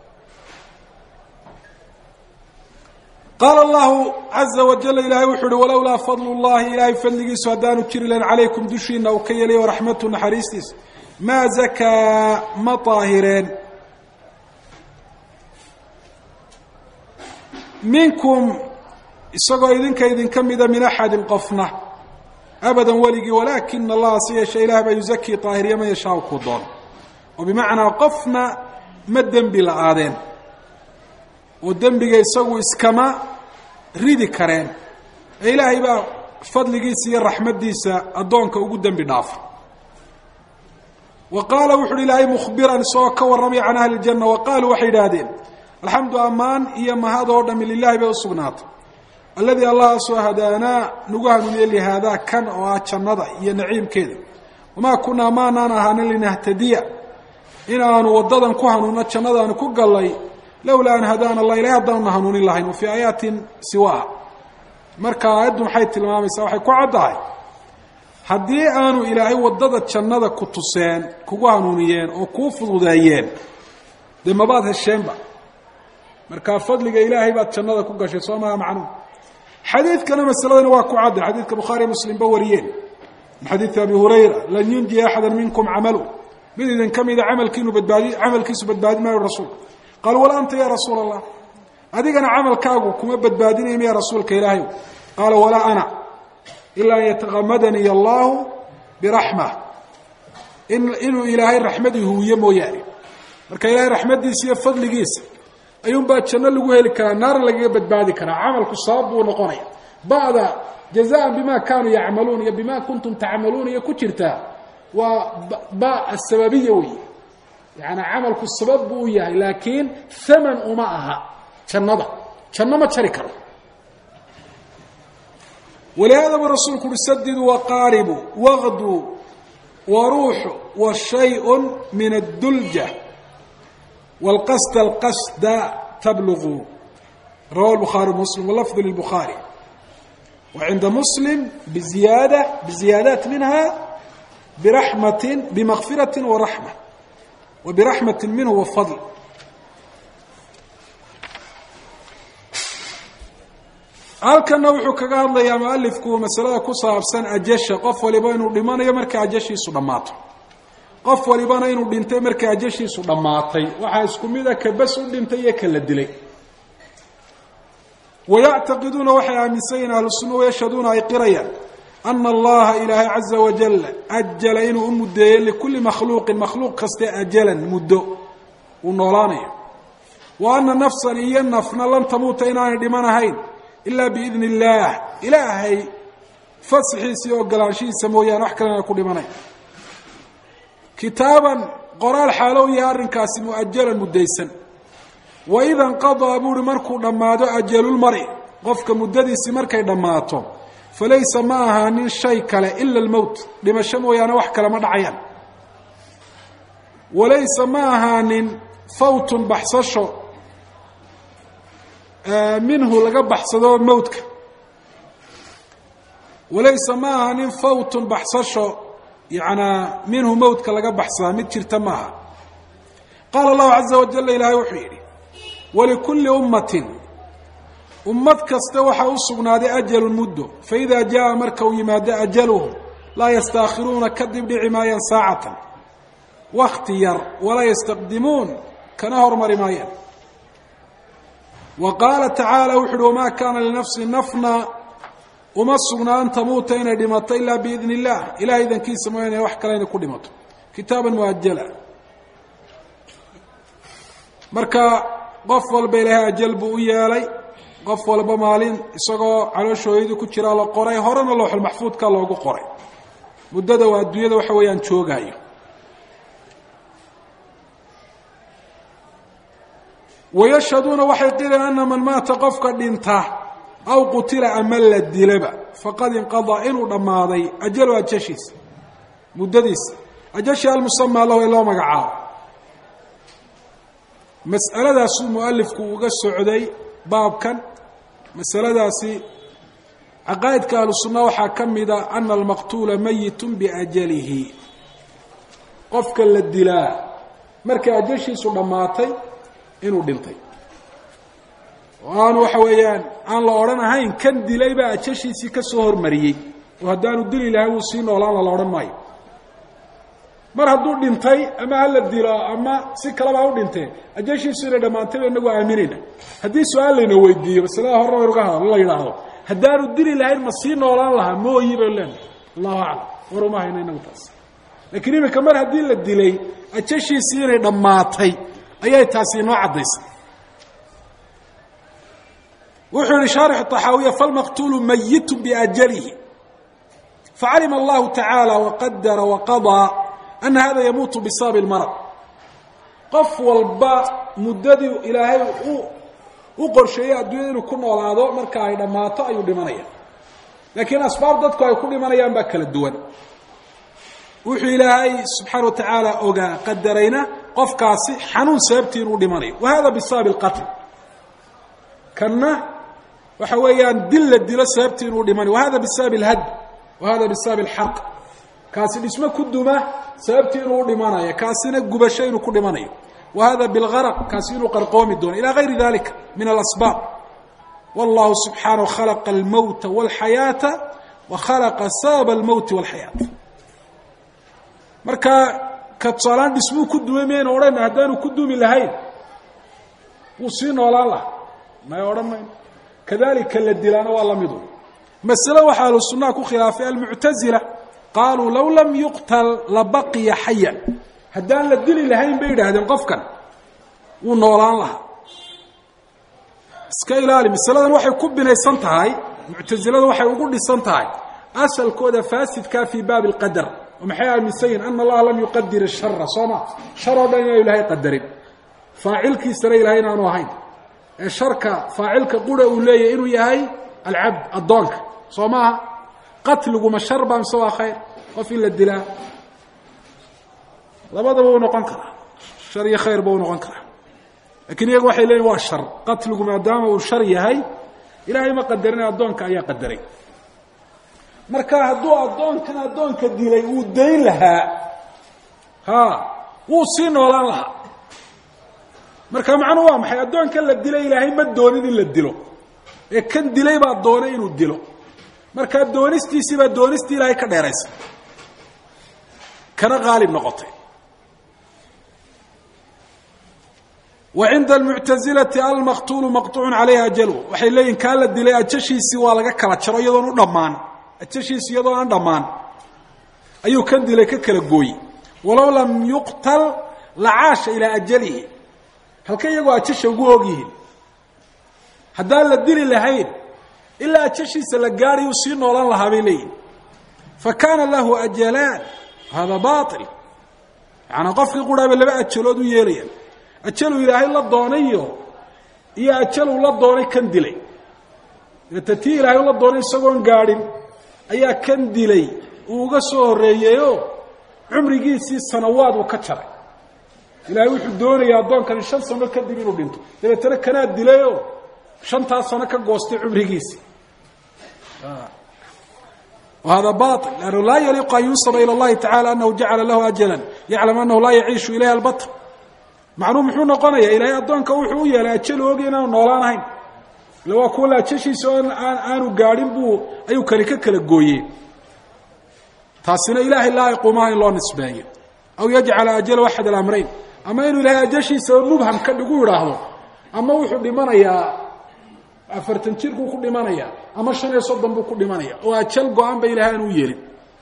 qaala allahu caza wajala ilaahay wuxuu uhi walowlaa fadlu llahi ilaahay fadligiisu haddaanu jiri lahayn calaykum dushiina uu ka yeelay waraxmatu naxariistiisa maa zakaa ma daahireen minkum isagoo idinka mida min axadin qofna abadan weligii walaakina allaha si yeeshe ilaah baa yuzakii daahiriya man yashaau kuu doon oo bimacnaa qofna ma dembi la-aadeen oo dembiga isagu iskama ridi kareen ee ilaahay baa fadligiisa iyo raxmaddiisa addoonka ugu dembi dhaafa وqاala wuxu uhi ilaahay mkhbiran isagoo ka warramay can ahli الjanة وaqaaluu waxay idhaahdeen alxamdu amaan iyo mahad oo dhami lilahi bay usugnaatay aladii allahaasoo hadaanaa nagu hanuuniye lihaadaa kan oo ah jannada iyo naciimkeeda wamaa kunaa maanaan ahaanin linahtadiya in aanu wadadan ku hanuunno jannadaanu ku gallay lowlaa an hadaana allah ilahay haddaanuna hanuunin lahayn wa fii aayaatin siwaa marka aayaddu maxay tilmaamaysaa waxay ku caddahay haddii aanu ilaahay waddada jannada ku tuseen kugu hanuuniyeen oo kuu fududeeyeen dee mabaad hesheenba markaa fadliga ilaahay baad jannada ku gashay soo maha macnuum xadiidkana masaladana waa ku cadday xadiidka bukhaariy muslimba wariyeen min xadiidi abi hurayra lan yunjiya axada minkum camalu mid idin ka mida camalkiisu badbaadi maayo rasuulka qaal wala anta ya rasuula allah adigana camalkaagu kuma badbaadinaya miya rasuulka ilaahay qaala walaa ana ilaa an yatakamadanii allahu biraxma inuu ilaahay raxmadii huwiye mooyaane marka ilaahay raxmadiisa iyo fadligiisa ayuunbaa janno lagu heli karaa naarna lagaga badbaadi karaa camalku sabab buu noqonaya ba'da jazaan bima kaanuu yacmaluun iyo bima kuntum tacmaluun iyo ku jirtaa waa ba asababiya wey yaani camalku sabab buu yahay laakiin thaman uma aha jannada janno ma jari karo ولهذا الرسول قل سددوا وقاربوا واغدوا وروحوا وشيء من الدلجة والقصد القصد تبلغوا رواه البخاري ومسلم واللفظ للبخاري وعند مسلم بزيادات منها بمغفرة ورحمة وبرحمة منه وفضل halkana wuxuu kaga hadlayaa mualifku masalada ku saabsan ajasha qof waliba inuu dhimanayo marka ajashiisu dhamaato qof walibana inuu dhintay marka ajashiisu dhamaatay waxa isku mid ah ka bas u dhintay iyo kala dilay wayactaqiduna waxay aaminsan ahlu sunna wayashhaduna ay qirayaan ana allaha ilaahay caza wajalla ajala inuu u muddeeyey likulli makhluuqin makhluuq kaste ajalan muddo uu noolaanayo wa ana nafsan iyo nafna lan tamuuta inaanay dhimanahayn ilaa biidni illaah ilaahay fasxiisa iyo ogolaanshihiisa mooyaane wax kalena ku dhimanay kitaaban qoraal xaalow yahay arrinkaasi mu'ajalan muddaysan wa ida inqadaa buuhi markuu dhammaado ajalulmari qofka muddadiisii markay dhammaato falaysa ma ahaanin shay kale ila almowt dhimasho mooyaane wax kale ma dhacayaan walaysa ma ahaanin fawtun baxsasho minhu laga baxsado mowtka walaysa ma ahaanin fawtun baxsasho yanaa minhu mowtka laga baxsadaa mid jirta maaha qaala allahu caza wajala ilaahay wuxuu yidhi walikulli ummatin ummad kasta waxaa u sugnaaday ajalun muddo faidaa jaa marka uu yimaado ajaluhum laa yastaakhiruuna kadib dhici maayaan saacatan wakti yar walaa yastaqdimuun kana hormari maayaan wa qaala tacaala wuxu uhi wamaa kaana linafsi nafna uma sugnaa an tamuuta inay dhimato ilaa biidni illah ilahay idankiisa mooya inay wax kale inay ku dhimato kitaaban muajala marka qof walba ilaahay ajal buu u yeelay qof walba maalin isagoo calooshooyadii ku jiraa la qoray horena looxul maxfuudka loogu qoray muddada waa adduunyada waxa weeyaan joogaayo wayashhaduuna waxay qireen ana man maata qofka dhinta aw qutila ama la dilaba faqad inqadaa inuu dhammaaday ajalu ajashiisa muddadiisa ajashii almusamaa lahu in loo magacaabo mas'aladaasuu mualifku uga socday baabkan masaladaasi caqaa'idka ahlu sunna waxaa ka mida ana almaqtuula mayitun biajalihi qofka la dilaa markay ajashiisu dhammaatay inuu dhintay oo aanu waxa weeyaan aan la odhan ahayn kan dilay baa ajashiisii ka soo hormariyey oo haddaanu dili lahay wuu sii noolaan la odhan maayo mar hadduu dhintay ama hala dilo ama si kaleba u dhintee ajashiisu inay dhammaantay ba inagu aaminayna haddii su-aal layna weydiiyo masalada horena waynuga hadal la yidhaahdo haddaanu dili lahayn ma sii noolaan lahaa mooyi baynu leenahay allahu aclam war uma hayno inagu taas laakiin iminka mar haddii la dilay ajashiisii inay dhammaatay ayay taasi inoo caddaysay wuxuu yihi shaarix طaxaawiya falmaqtuulu mayitu biajalihi facalima allahu tacaala waqadara waqadaa أن هذا يموت بسبب المرض qof walba muddadii ilaahay u qorsheeyay adduunyada inuu ku noolaado marka ay dhamaato ayuu dhimanaya laakiin asbaab dadku ay ku dhimanayaan baa kala duwan wuxuu ilaahay subxaanahu wa tacaala ogaa qadarayna qofkaasi xanuun sababtii inuu dhimanayo wahada bisabab alqatl kana waxa weeyaan dil la dilo sababtii inuu dhimanayo wahada bisabab alhad wahada bisabab alharq kaasi dhismo ku duma sababtii inuu dhimanayo kaasina gubasho inuu ku dhimanayo وهذا بالغرق كاسينو قرقومي دون إلى غير ذلك من الأسباب والله سبحانه خلق الموت والحياة وخلق سبب الموت والحياة marka kabsalaan dhismo ku duumeen oran hadaan ku duumi lahayn wuu noolaan la ma oran kadalika la dilana waa lamidu mas'ala waxa sunnah ku khilaafay al-mu'tazila qalu law lam yuqtal la baqiya hayyan hadaan la dili lahayn bay yiraahdeen qofkan wuu noolaan laha iska ilaali mas'aladan waxay ku binaysan tahay mu'taziladu waxay ugu dhisan tahay asalkooda faasidka fi baab al-qadar ومحيا المسين أن الله لم يقدر الشر صنع شر دنيا إلهي قدرين فاعلك سري إلهي نانو هين الشرك فاعلك قوله أولي إنو يهي العبد الضانك صنع قتلكم وما الشربا سوى خير وفي الدلاء لبدا بونو قنكرة الشر خير بونو قنكرة لكن يقوى حيلين هو الشر قتلكم أدامه والشر يهي إلهي ما قدرنا الضانك أيا قدرين marka haduu adoonka dilay uu deyn lahaa uu si noolaan lahaa marka macnu waa maxay adoonka la dilay ilaahay ma doonin in la dilo ee kan dilay baa doonay inuu dilo marka doonistiisi baa doonisti ilaahay ka dheeraysa kana qaalib noqotay وعند المعتزلة المقتول مقطوع عليه أجله waxay leeyin ka la dilay ajashiisi waa laga kala jaro iyadoo u dhamaan أتشيس يدو عن دمان أيو كان دي لك كالقوي ولو لم يقتل لعاش إلى أجله هل كان يقول أتشيس وقوغيه حدان للدين لهين إلا أتشيس لقاري يصير نولان لها بلين فكان له أجلان هذا باطل يعني قفل قرابة لبقى أتشلو دو يليا أتشلو إلهي الله الضونيه إيا أتشلو الله الضوني كان دي لي يتتي إلهي الله الضوني سقون قارين ayaa kan dilay uga soo horeeyayo umrigiisii sanawaad uu ka jaray ilaahay wuxuu doonayaa adoonkan 5 sano kadib inuu dhinto dabeetana kana dilayo 5 sano ka goostay umrigiisii وهذا باطل لأنه لا يليق أن يوصل إلى الله تعالى أنه جعل له أجلا يعلم أنه لا يعيش إليها البطر معلوم حون قنية إلهي أدونك وحوية لا يتشل وقينا ونولان هين لو أقول لا تشي سؤال آنو قارن بو أيو كالكك لقويه تاسنا إلهي لا يقومان الله نسبانيا أو يجعل أجل واحد الأمرين أما إنه إلهي أجل سؤال مبهم كالقوه راهو أما وحب لمنيا أفرتنشيركو كل لمنيا أما شان يصدم بو كل لمنيا وأجل قوان بإلهي أنو يلي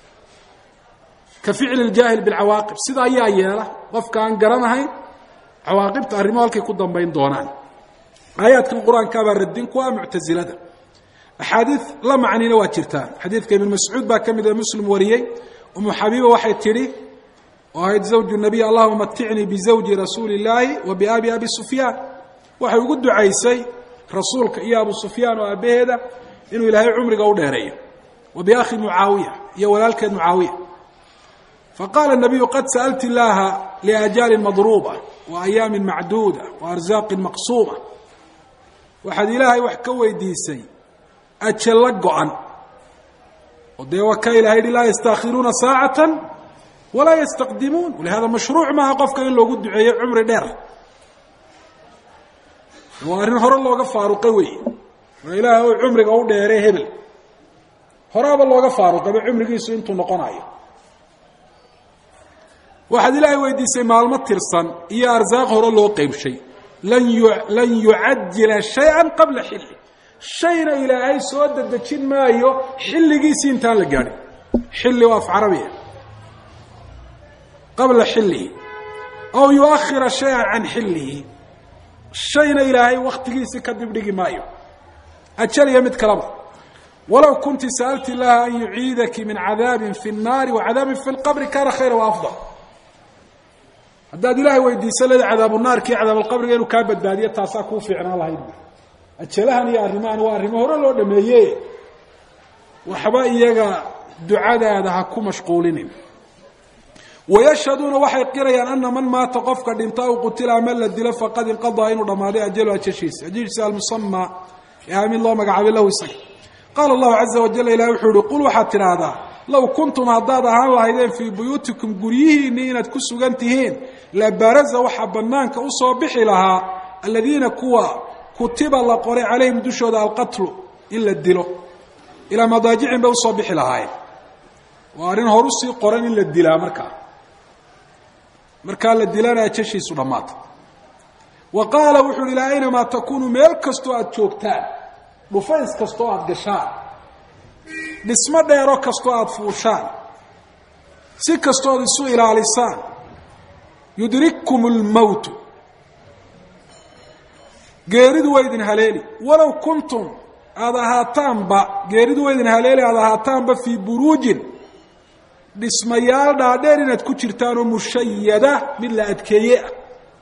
كفعل الجاهل بالعواقب سيدا أيها وفكا أنقرانهاي عواقب تأرمالك كدام بين دونان آيات القرآن كابر الدين كوا معتزلة أحاديث لا معني نواترتان حديث كابن مسعود با كمذا مسلم وريي أم حبيبة وحي تري وهيد زوج النبي اللهم متعني بزوج رسول الله وبأبي أبي سفيان وحي يقول عيسي رسولك يا أبو سفيان وأبي هذا إنه إلهي عمرك أو دهرية وبأخي معاوية يا ولالك معاوية فقال النبي قد سألت الله لأجال مضروبة وأيام معدودة وأرزاق مقصومة waxaad ilaahay wax ka weydiisay ajal go'an ودي وكيل هيدي لا يستأخرون ساعة ولا يستقدمون ولهذا مشروع ما قفك إلا وقد دعي عمر دير وأرين هر الله غفار قوي وإله عمرك أو ديره هبل هراب الله غفار قوي عمرك يسوينتو نقناي واحد إلهي ويديسي معلومات ترسان إيا أرزاق هر الله قيب شيء لن يعجل شيئا قبل حله شيء إلى أي سود الدجين مايو حل جيسين تان لقاني حل واف عربية قبل حله أو يؤخر شيئا عن حله شيء إلى أي وقت جيسي كدب دقي مايو أتشل يمد كلامه ولو كنت سألت الله أن يعيدك من عذاب في النار وعذاب في القبر كان خير وأفضل haddaad ilaahay weydiisan leeda cadaabu naarki cadaabu alqabriga inuu kaa badbaadiyo taasaa kuu fiicnaan lahayd ajalahan iyo arrimahan waa arrimo hore loo dhameeye waxba iyaga ducadaada ha ku mashquulinin wayashhaduuna waxay qirayaan ana man maata qofka dhinta aw qutila ama la dilo faqad inqadaa inuu dhammaaday ajalu ajashiisa almusamaa ee mid loo magacaabay lahu isaga qaala allahu caza wajal ilahi wuxuu yihi qul waxaad tidhaahdaa low kuntum haddaad ahaan lahaydeen fii buyuutikum guryihiinii inaad ku sugan tihiin la baraza waxaa banaanka usoo bixi lahaa aladiina kuwa kutiba la qoray calayhim dushooda alqatlu in la dilo ilaa madaajicin bay usoo bixi lahaayeen waa arrin horu sii qoran in la dilaa markaa la dilana ajashiisu dhammaata wa qaala wuxu uhi ilaa aynamaa takuunu meel kastoo aad joogtaan dhufays kastoo aad gashaan dhismo dheero kastoo aad fuushaan si kastoo ad isu ilaalisaan yudrikkum lmowtu geeridu waa idin haleeli walow kuntum aada ahaataanba geeridu waa idin haleeli aada ahaataanba fii buruujin dhismayaal dhaadheer inaad ku jirtaanoo mushayada mid la adkeeye ah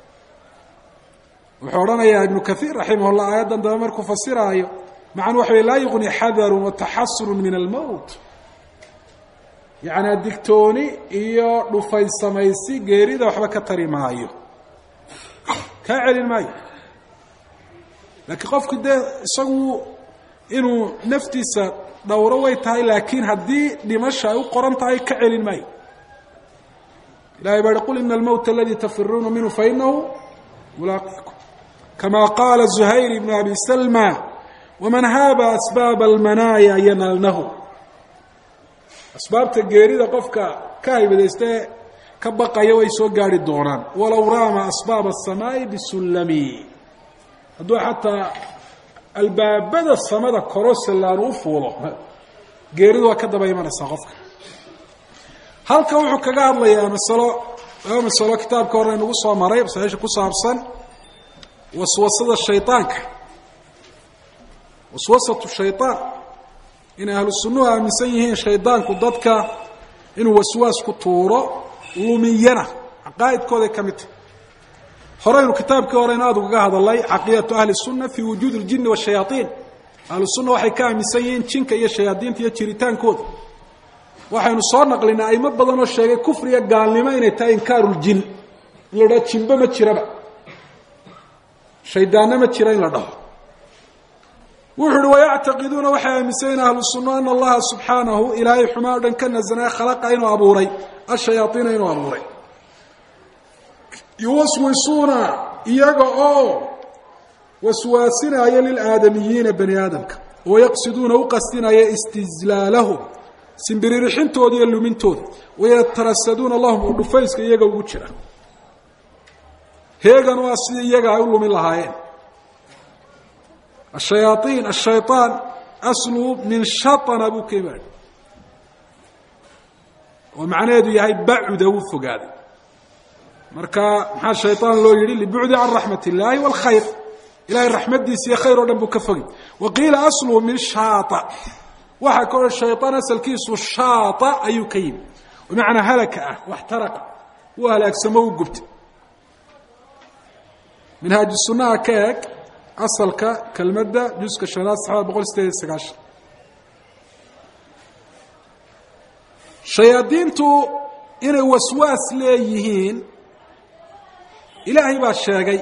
wuxuu odhanayaa ibnu kaiir raximah llah aayaddan dambe markuu fasiraayo macanu waxa laa yuqni xadarun wataxasurun min almowt yacnaa digtooni iyo dhufaysamaysi geerida waxba ka tari maayo kaa celin maayo laakiin qofku dee isagu inuu naftiisa dhowro way tahay laakiin haddii dhimasha ay u qoran tahay ka celin maayo ilahay baa hi qul ina almowta aladii tafiruuna minhu fainahu mulaaqiikum kama qaala zuhayr ibnu abi salma waman haaba asbaaba almanaaya yanalnahu asbaabta geerida qofka ka haybadaystee ka baqaya way soo gaari doonaan walow raama asbaaba asamaa'i bisullami hadduu xataa albaabada samada korosalaan u fuulo geeridu waa ka daba imanaysaa qofka halkan wuxuu kaga hadlayaa laba masalo kitaabka hore inagu soo maray masaa'isha ku saabsan waswasada shaydaanka waswasatu shaydaan inay ahlu sunnuhu aaminsan yihiin shaydaanku dadka inuu waswaas ku tuuro lumiyana caqaa'idkooday ka mid tahy horeynu kitaabkii horeynu aada ugaga hadalay caqiidatu ahli sunna fii wujuudi اljini waالshayaaطiin ahlu sunna waxay ka aaminsan yihiin jinka iyo shayaadiinta iyo jiritaankooda waxaynu soo naqlinay aimo badan oo sheegay kufriga gaalnimo inay tahay inkaaru ljin in la dhaho jinbe ma jiraba shaydaanna ma jira in la dhaho wuxuu uhi wayactaqiduuna waxay aaminsan yihin ahlu sunna ana allaha subxaanahu ilaahay xumaa o dhan ka nasanaa khalaqa inuu abuuray ashayaaiina inuu abuuray yuwaswisuuna iyaga oo waswaasinaya lilaadamiyiina bani aadamka wayaqsiduuna u qasdinaya istizlaalahum simbiririxintooda iyo lumintooda wayatarasaduuna lahum oo dhufayska iyaga ugu jira heegan waa sidii iyaga ay u lumin lahaayeen الشhayaaطiin الشhayطaan asluhu min shaطna buu ka imaadhay oo macnaheedu yahay bacuda wuu fogaaday marka maxaa shayطaan loo yihi libucdi can raxmat الlahi wاlkhayr ilahay raxmadiisa iyo khayr oo dhan buu ka fogay waqiila asluhu min shaaطa waxaa ka odhan shayطaan asalkiisu shaaطa ayuu ka yimi bimacnaa halaka ah waxtaraqa wuu halaagsamo u gubtay minhaaju sunaha ka eg asalka kelmadda juska shanaad saxada 189 shayaadiintu inay waswaas leeyihiin ilaahay baa sheegay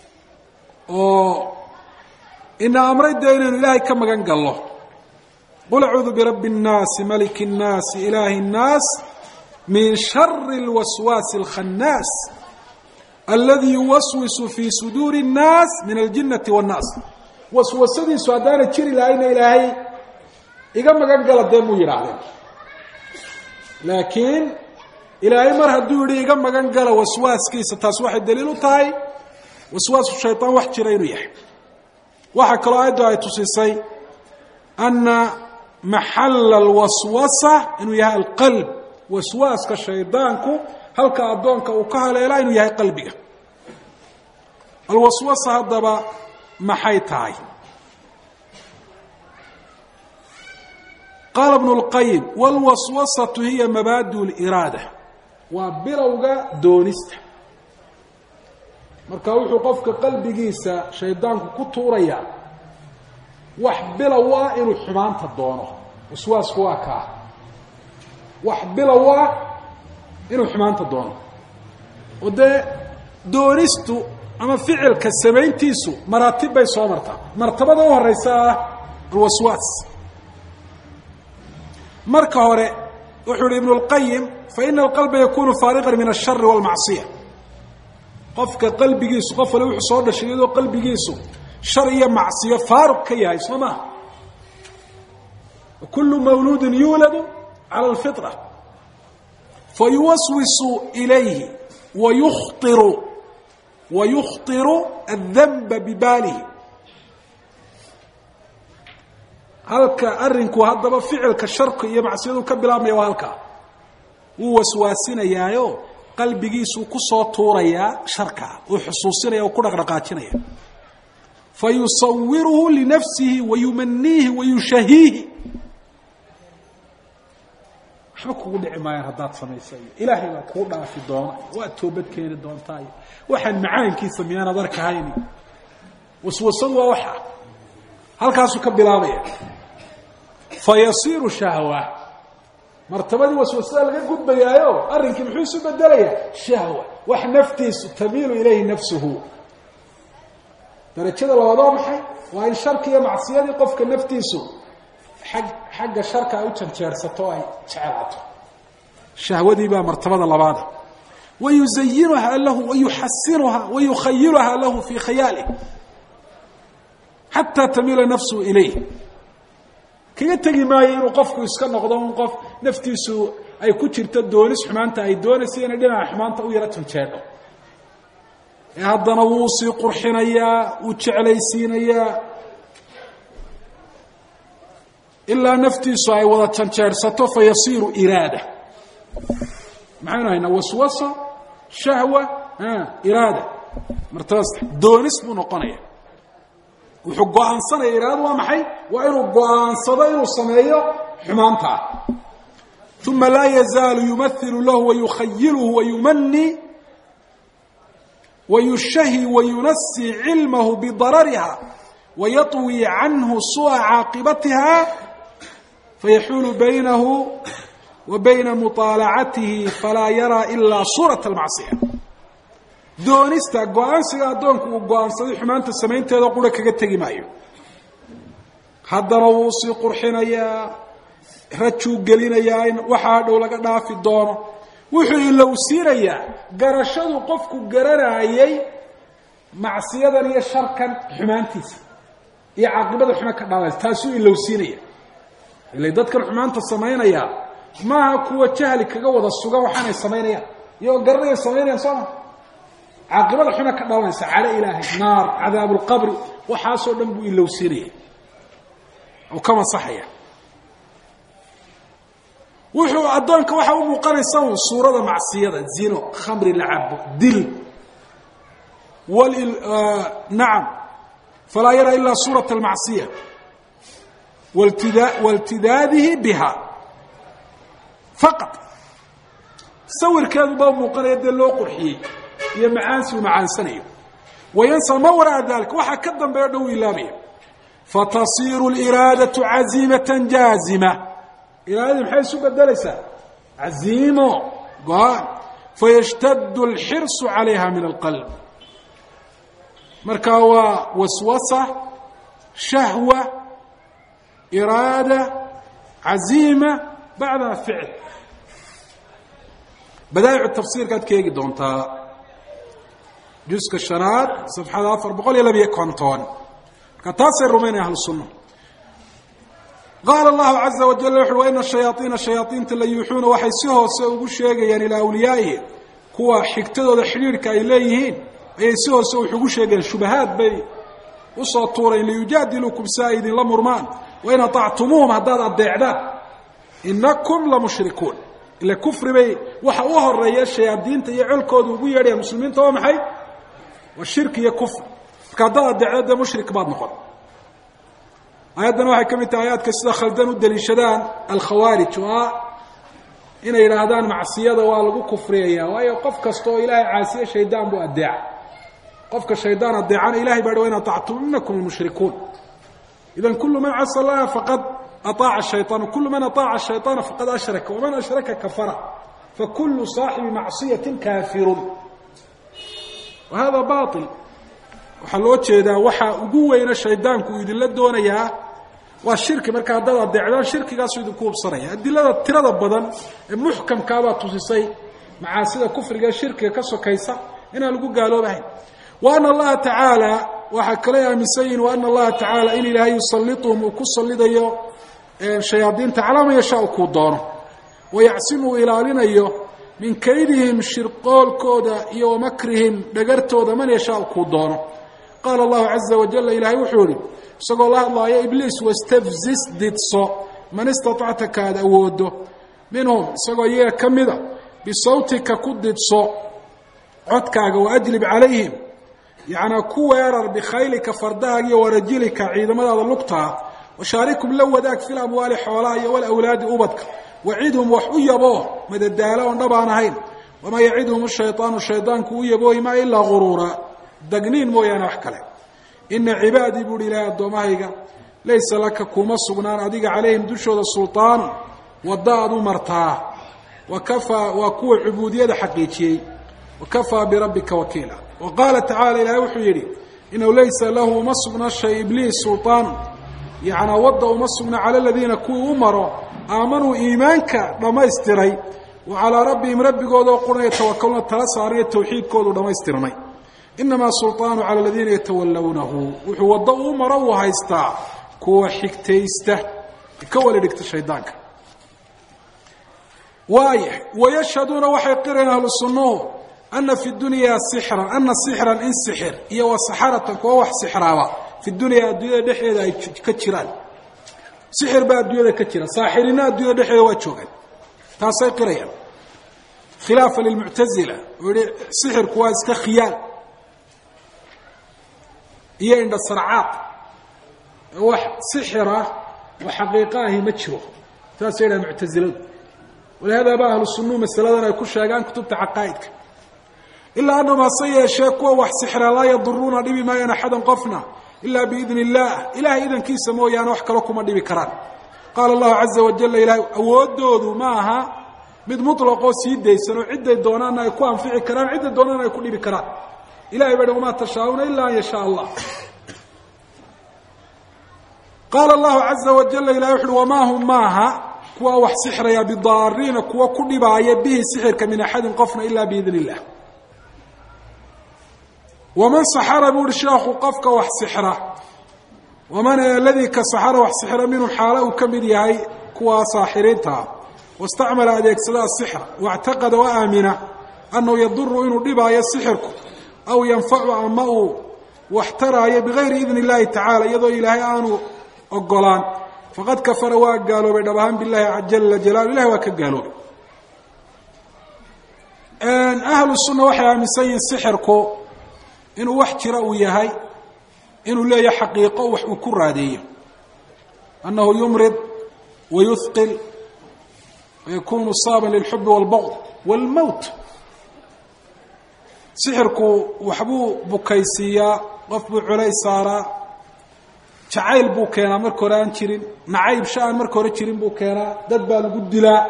oo ina amray dee inaynu ilaahay ka magan gallo qul acuudu birabbi الnaasi maliki الnaasi ilaahi الnaas min shari اlwaswaasi اlkhannaas aladi yuwaswisu fii suduuri الnaas min aljinati wالnaas waswasadiisu haddaana jiri lahayna ilaahay iga magan gala dee muu yidhaahdeen laakiin ilaahay mar hadduu yihi iga magan gala waswaaskiisa taas waxay daliil u tahay waswaasu shayطaan wax jira inuu yahay waxaa kaloo aayaddu ay tusisay ana maxala alwaswasa inuu yahay alqalb waswaaska shaydaanku halka addoonka uu ka haleelaa inuu yahay qalbiga alwaswasa haddaba maxay tahay qaala ibnu اlqayim wاlwaswasatu hiya mabaadi اliraada waa bilowga doonista marka wuxuu qofka qalbigiisa shaydaanku ku tuuraya wax bilow ah inuu xumaanta doono waswaasku waa ka wax bilow ah inuu xumaanta doono wada doonistu ama ficilka sameyntiisu maraatib bay soo martaa martabada u horeysa alwaswaas marka hore wuxuu ibn al-qayyim fa inna al-qalba yakunu fariqan min ash-sharr wal-ma'siyah qofka qalbigiisu qof wali wuxuu soo dhashay iyadoo qalbigiisu shar iyo macsiyo faaruq ka yahay soma kullu mawludin yuladu ala al-fitra fayuwaswisu ilayhi ويخطر الذنب بباله halka arinku hadaba ficilka sharka iyo macsiyadu ka bilaabmay waa halka uu waswaasinayaayo qalbigiisu ku soo tuuraya sharka oo xusuusinaya oo ku dhaqdhaqaajinaya fayusawwiruhu li nafsihi wa yumannihi wa yushahihi waxba kugu dhici maayo haddaad samaysay ilaahay baa kuu dhaafi doona waa toobad keeni doontaa waxaan macaankiisa miyaanad arkahayni waswasadu waa waxa halkaasuu ka bilaabaya fayasiiru shahwa martabadii waswasada laga gudbayaayo arrinkii muxuu isu bedelayaa shahwa wax naftiisu tamiilu ilayhi nafsuhu darajada labaad waa maxay waa in sharki iyo macsiyadii qofka naftiisu xagga sharka ay u janjeersato ay jecelato shahwadii baa martabada labaad ويزينها له ويحسنها ويخيلها له في خياله حتى تميل نفسه إليه كي تجي معي إنه قفك يسكن قدام قف نفتيسه أي كتير تدونس حمانته أي دونس يعني دنا حمانته ويرتهم شاده هذا نوصي قرحنيا وتشعليسينيا إلا نفتيسه أي وضع تنشر ستوف يصير إرادة معنا هنا وسوسة شهوة إرادة مرتبط دونس بنقنية وحقوا عن صنع إرادة ومحي وإنه عن صدير الصنعية حمامتها ثم لا يزال يمثل له ويخيله ويمني ويشهي وينسي علمه بضررها ويطوي عنه سوء عاقبتها فيحول بينه وبين مطالعته فلا يرى إلا صورة المعصية دونستا قوانسيا دونك وقوانسي حمانتا سمينتا يقولك كتاقي مايو هذا رووسي قرحينيا رجو قلينيا وحادو لك دافي الدون وحو إلو سيريا قرشادو قفكو قرانايي معصية دانيا شركا حمانتيس يا عاقبة حمانك داوال تاسو إلو سيريا اللي دادك الحمانتا سمينيا ما كوا جهل كغا ودا سوغا waxaan sameeynaa iyo garnay sameeynaa soo عاقبه xuna ka dhawanaysa cala ilaahi naar cadaab alqabr waxa soo dhan buu ilaa siriyay oo kama saxaya wuxuu adoonka waxa uu muuqanaysaa suurada macsiyada zino khamri lacab dil wal na'am fala yara illa surata almacsiyah والتداده بها فقط صور كذا باب مقرد لو قرحي يا معانس ومعانسنيه وينسى ما وراء ذلك وحكدم بيدو إلامي فتصير الإرادة عزيمة جازمة إرادة بحيث بدلسة عزيمة قال فيشتد الحرص عليها من القلب مركاوى وسوسة شهوة إرادة عزيمة بعد فعل بدايع التفسير كانت كيجي دونتا جزء الشناد صفحة 4 بقول يلا بيكونتون كتاسر رومانيا أهل السنة قال الله عز وجل وإن الشياطين تليحون وحيسوه سووا شيء يعني لأوليائه كوا حكتدوا الحريرك إليهين أيسوه سووا حقوا شيء شبهات بي وصطورين ليجادلوكم سائد لمرمان وإن طعتموهم هداد الدعداء إنكم لمشركون إلا كفر بي وحوها الرئيس الشياطين تيعل كودوا بيا مسلمين توام حي والشرك هي كفر كذا الدعاء مشرك بعد نقول آياتنا واحد كم آيات كسر خلدان والدليشدان الخوارج إن إلى هذان مع السيادة والقو كفرية ويوقف كستو إلى عاسية شيطان بو الدعاء qofka shaydaan adeecana ilahay baa wa in aطactum inakum mushrikuun idan kulu man casa allaha faqad aطaaca shayطaan kulu man aطaaca الshayطaana faqad ashraka waman ashraka kafara fakulu صaaxibi macصiyaةi kaafirun wahada baطil waxaa loo jeedaa waxaa ugu weyna shaydaanku uu idinla doonayaa waa shirki marka haddaad adeecdaan shirkigaasu idinku hubsanaya adilada tirada badan ee muxkamkaabaa tusisay macaasida kufriga ee shirkiga ka sokaysa inaan lagu gaaloobahayn wa ana allaha tacaala waxaa kale aaminsan yihin wa ana allaha tacaala in ilaahay yusalituhum uu ku salidayo shayaadiinta calaa man yashaa kuu doono wayacsimu uu ilaalinayo min kaydihim shirqoolkooda iyo wamakrihim dhagartooda man yashaa kuu doono qaala allahu caza wajala ilaahay wuxuu yihi isagoo la hadlaaya ibliis wastafzis didso man istaطacta kaad awoodo minhum isagoo iyaga ka mida bisawtika ku didso codkaaga waajlib calayhim yacnaa ku weerar bikhaylika fardahaaga iyo warajilika ciidamadaada lugtaa washaarikum la wadaag fil amwaali xoolaha iyo walawlaadi ubadka wacidhum wax u yaboo madadaalo oon dhabaan ahayn wamaa yacidhum shayطaanu shaydaanku u yaboohimaa ilaa guruura dagniin mooyaane wax kale ina cibaadii buuhi ilaahay addoommahayga laysa laka kuma sugnaan adiga calayhim dushooda sulطaanu wadda aad u martaa wakafaa waa kuwa cubuudiyada xaqiijiyey wakafaa birabbika wakiila wa qaala tacala ilaahay wuxuu yidhi inahu laysa lahu uma sugna shay ibliis sulطaanu yacnaa wadda uma sugna cala aladiina kuwii u maro aamanuu iimaanka dhammaystiray wa calaa rabbihim rabbigoodoo qura yatawakaluuna tala saariyo tawxiidkoodu dhammaystirmay inamaa sulطaanu cala aladiina yatawallawnahu wuxuu waddo uu maro uu haystaa kuwa xigtaysta ka wali dhigta shaydaanka waaya wayashhaduuna waxay qireen ahlu sunnuhu ana fi dunyaa sixran ana sixran in sixir iyo wa saxaratan kuwa wax sixraaba fi dunyaa adduunyada dhexdeeda ay ka jiraan sixir baa adduunyada ka jira saaxirina adduunyada dhexdeeda waa joogaan taasay qirayaan khilaafa lilmuctazila oo yihi sixirku waa iska khiyaal iyo indha sarcaad wax sixira oo xaqiiqo ahi ma jiro saasay yidhaha muctaziladu walihada ba ahlu sunnuhu masaladan ay ku sheegaan kutubta caqaa'idka ilaa annahum hase yeeshee kuwa wax sixira laa yaduruuna dhibi maayaan axadan qofna ilaa biidni illaah ilahay idankiisa mooyaane wax kalo kuma dhibi karaan qaala allahu caza wajala ilahay awooddoodu ma aha mid muطlaqoo sii daysan oo cidday doonaana ay ku anfici karaan cidday doonaana ay ku dhibi karaan ilahay baa hi wamaa tashaa'uuna ila an yashaa allah qaala allahu caza wajala ilahay wuxu uhi wamaa hum maaha kuwa wax sixraya bidaariina kuwa ku dhibaaya bihi sixirka min axadin qofna ilaa biidni illah waman saxara buu uhi sheekhu qofka wax sixra waman aladii ka saxara wax sixra minhum xaalo uu ka mid yahay kuwa saaxiriintaa wastacmala adeegsada asixra waاctaqada wa aamina annahu yaduru inuu dhibaayo sixirku aw yanfacu ama uu wax taraayo bigayri idni اllahi tacala iyadoo ilaahay aanu ogolaan faqad kafara waa gaaloobay dhab ahaan bilahi jala jalaalu ilahi waa ka gaaloobay ahlu sunna waxay aaminsan yihiin sixirku inuu wax jira uu yahay inuu leeyahay xaqiiqo wax uu ku raadeeyo annahu yumrid wayuhqil wayakunu saaban lilxubi wاlbغd wاlmowt sixirku waxbuu bukaysiiyaa qof buu culays saaraa jacayl buu keenaa marka hore aan jirin nacayb sha aan marka hore jirin buu keenaa dad baa lagu dilaa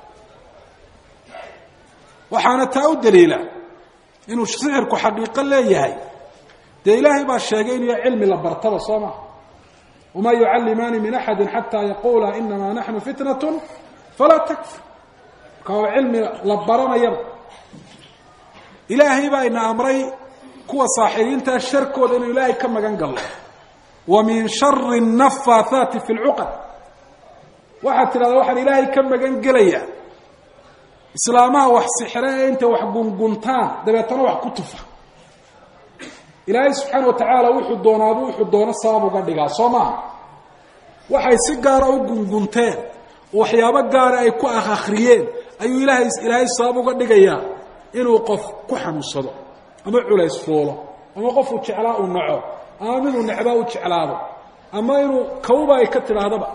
waxaana taa u daliila inuu sixirku xaqiiqo leeyahay dee ilaahay baa sheegay inuu yahay cilmi la bartaba soo maa wamaa yucallimaani min axadi xataa yaquula inamaa naxnu fitnat falaa takfur marka waa cilmi la baranayaba ilaahay baa ina amray kuwa saaxiriintaa sharkooda inuu ilaahay ka magan galno wa min shari الnafaathaati fi اlcuqad waxaad tidhahdaa waxaan ilaahay ka magan gelaya islaamaha wax sixre ee intay wax gunguntaan dabeetana wax ku tufa ilaahay subxaana watacaala wuxuu doonaaba wuxuu doono sabab uga dhigaa soo maaha waxay si gaara u gungunteen oo waxyaabo gaara ay ku akhriyeen ayuu ilaahay sabab uga dhigayaa inuu qof ku xanuunsado ama culays fuulo ama qofuu jeclaa uu naco ama miduu necbaa u jeclaado ama inuu kawba ay ka tidhaahdaba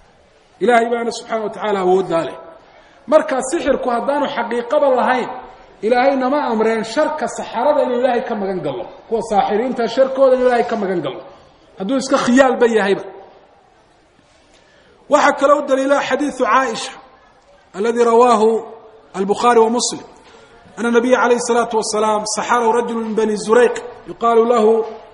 ilaahay baana subxaana watacaala awooddaa leh markaa sixirku haddaanu xaqiiqaba lahayn ilaahay nama amreen sharka saxarada in ilaahay ka magan galo kuwa saaxiriinta sharkooda in ilaahay ka magan galo hadduu iska khiyaalba yahayba waxa kale oo daliila xadiithu Aisha alladhi rawahu al-Bukhari wa Muslim anna an-nabiy alayhi salatu wassalam sahara rajul min bani Zurayq yuqalu lahu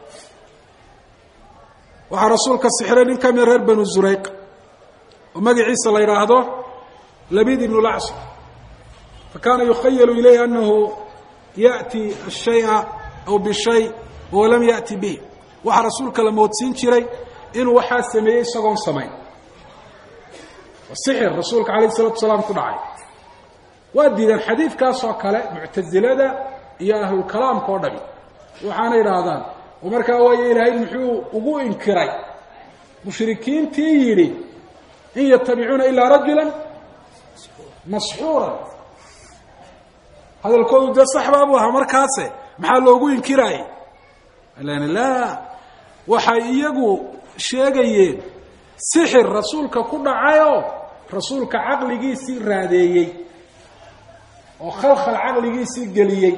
wa rasuulka sihran in kam reer bani Zurayq oo magaciisa la yiraahdo Labid ibn al-Asr فكان يخيل إليه أنه يأتي الشيء أو بالشيء وهو لم يأتي به waxa rasuulka la moodsiin jiray inuu waxa sameeyay isagoon samayn wasixir rasuulka kaleey sallallahu salaam ku dhacay waa diidan xadiidkaas oo kale mu'tazilada iyo ahlul kalaam ko dhabi waxaana yiraahdaan oo markaa way ilaahay muxuu ugu inkiray mushrikiintii yiri in yattabi'una illa rajulan mashuura هذا الكون ده صحبه ابوها markaase maxaa loogu inkiray la waxa iyagu sheegayeen sixir rasuulka ku dhacayo rasuulka aqligiisi raadeeyay oo khalkhal aqligiisi galiyay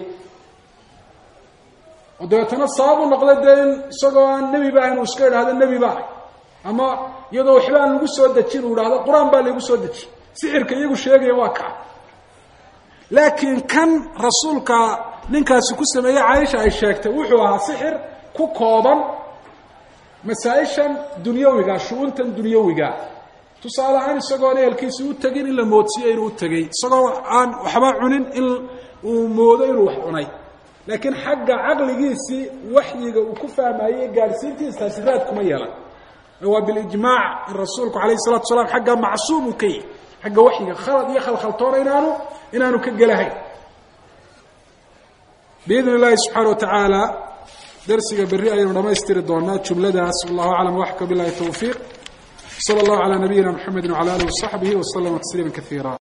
oo deetana sabab noqday isagoo nabi baa inuu iska yiraahdo nabi baa ama iyadoo waxba aan lagu soo dajin uu yiraahdo quraan baa lagu soo dajin sixirka iyagu sheegay waa ka laakiin kan rasuulka ninkaasi ku sameeyay Aisha ay sheegtay wuxuu ahaa sixir ku kooban masaa'ishan dunyawiga shuuntan dunyawiga tusaale ahaan isagoo eelkiisa u tagin in la moodsiyo inuu tagay isagoo aan waxba cunin in uu moodo inuu wax cunay laakiin xagga aqligiisi waxyiga uu ku fahmayay gaarsiintiisa siraad kuma yeelan waa bil ijmaac rasuulku kaleey salatu salaam xagga macsuum kay xagga waxyiga khalad iyo khalkhaltoona inaanu ka galahay باذن الله سبحانه وتعالى درسك بري ايضا dhamaystiri doonaa jumladaas wallahu a'lam wa ahka billahi tawfiq sallallahu ala nabiyyina muhammadin wa ala alihi wa sahbihi wa sallama tasliman kathira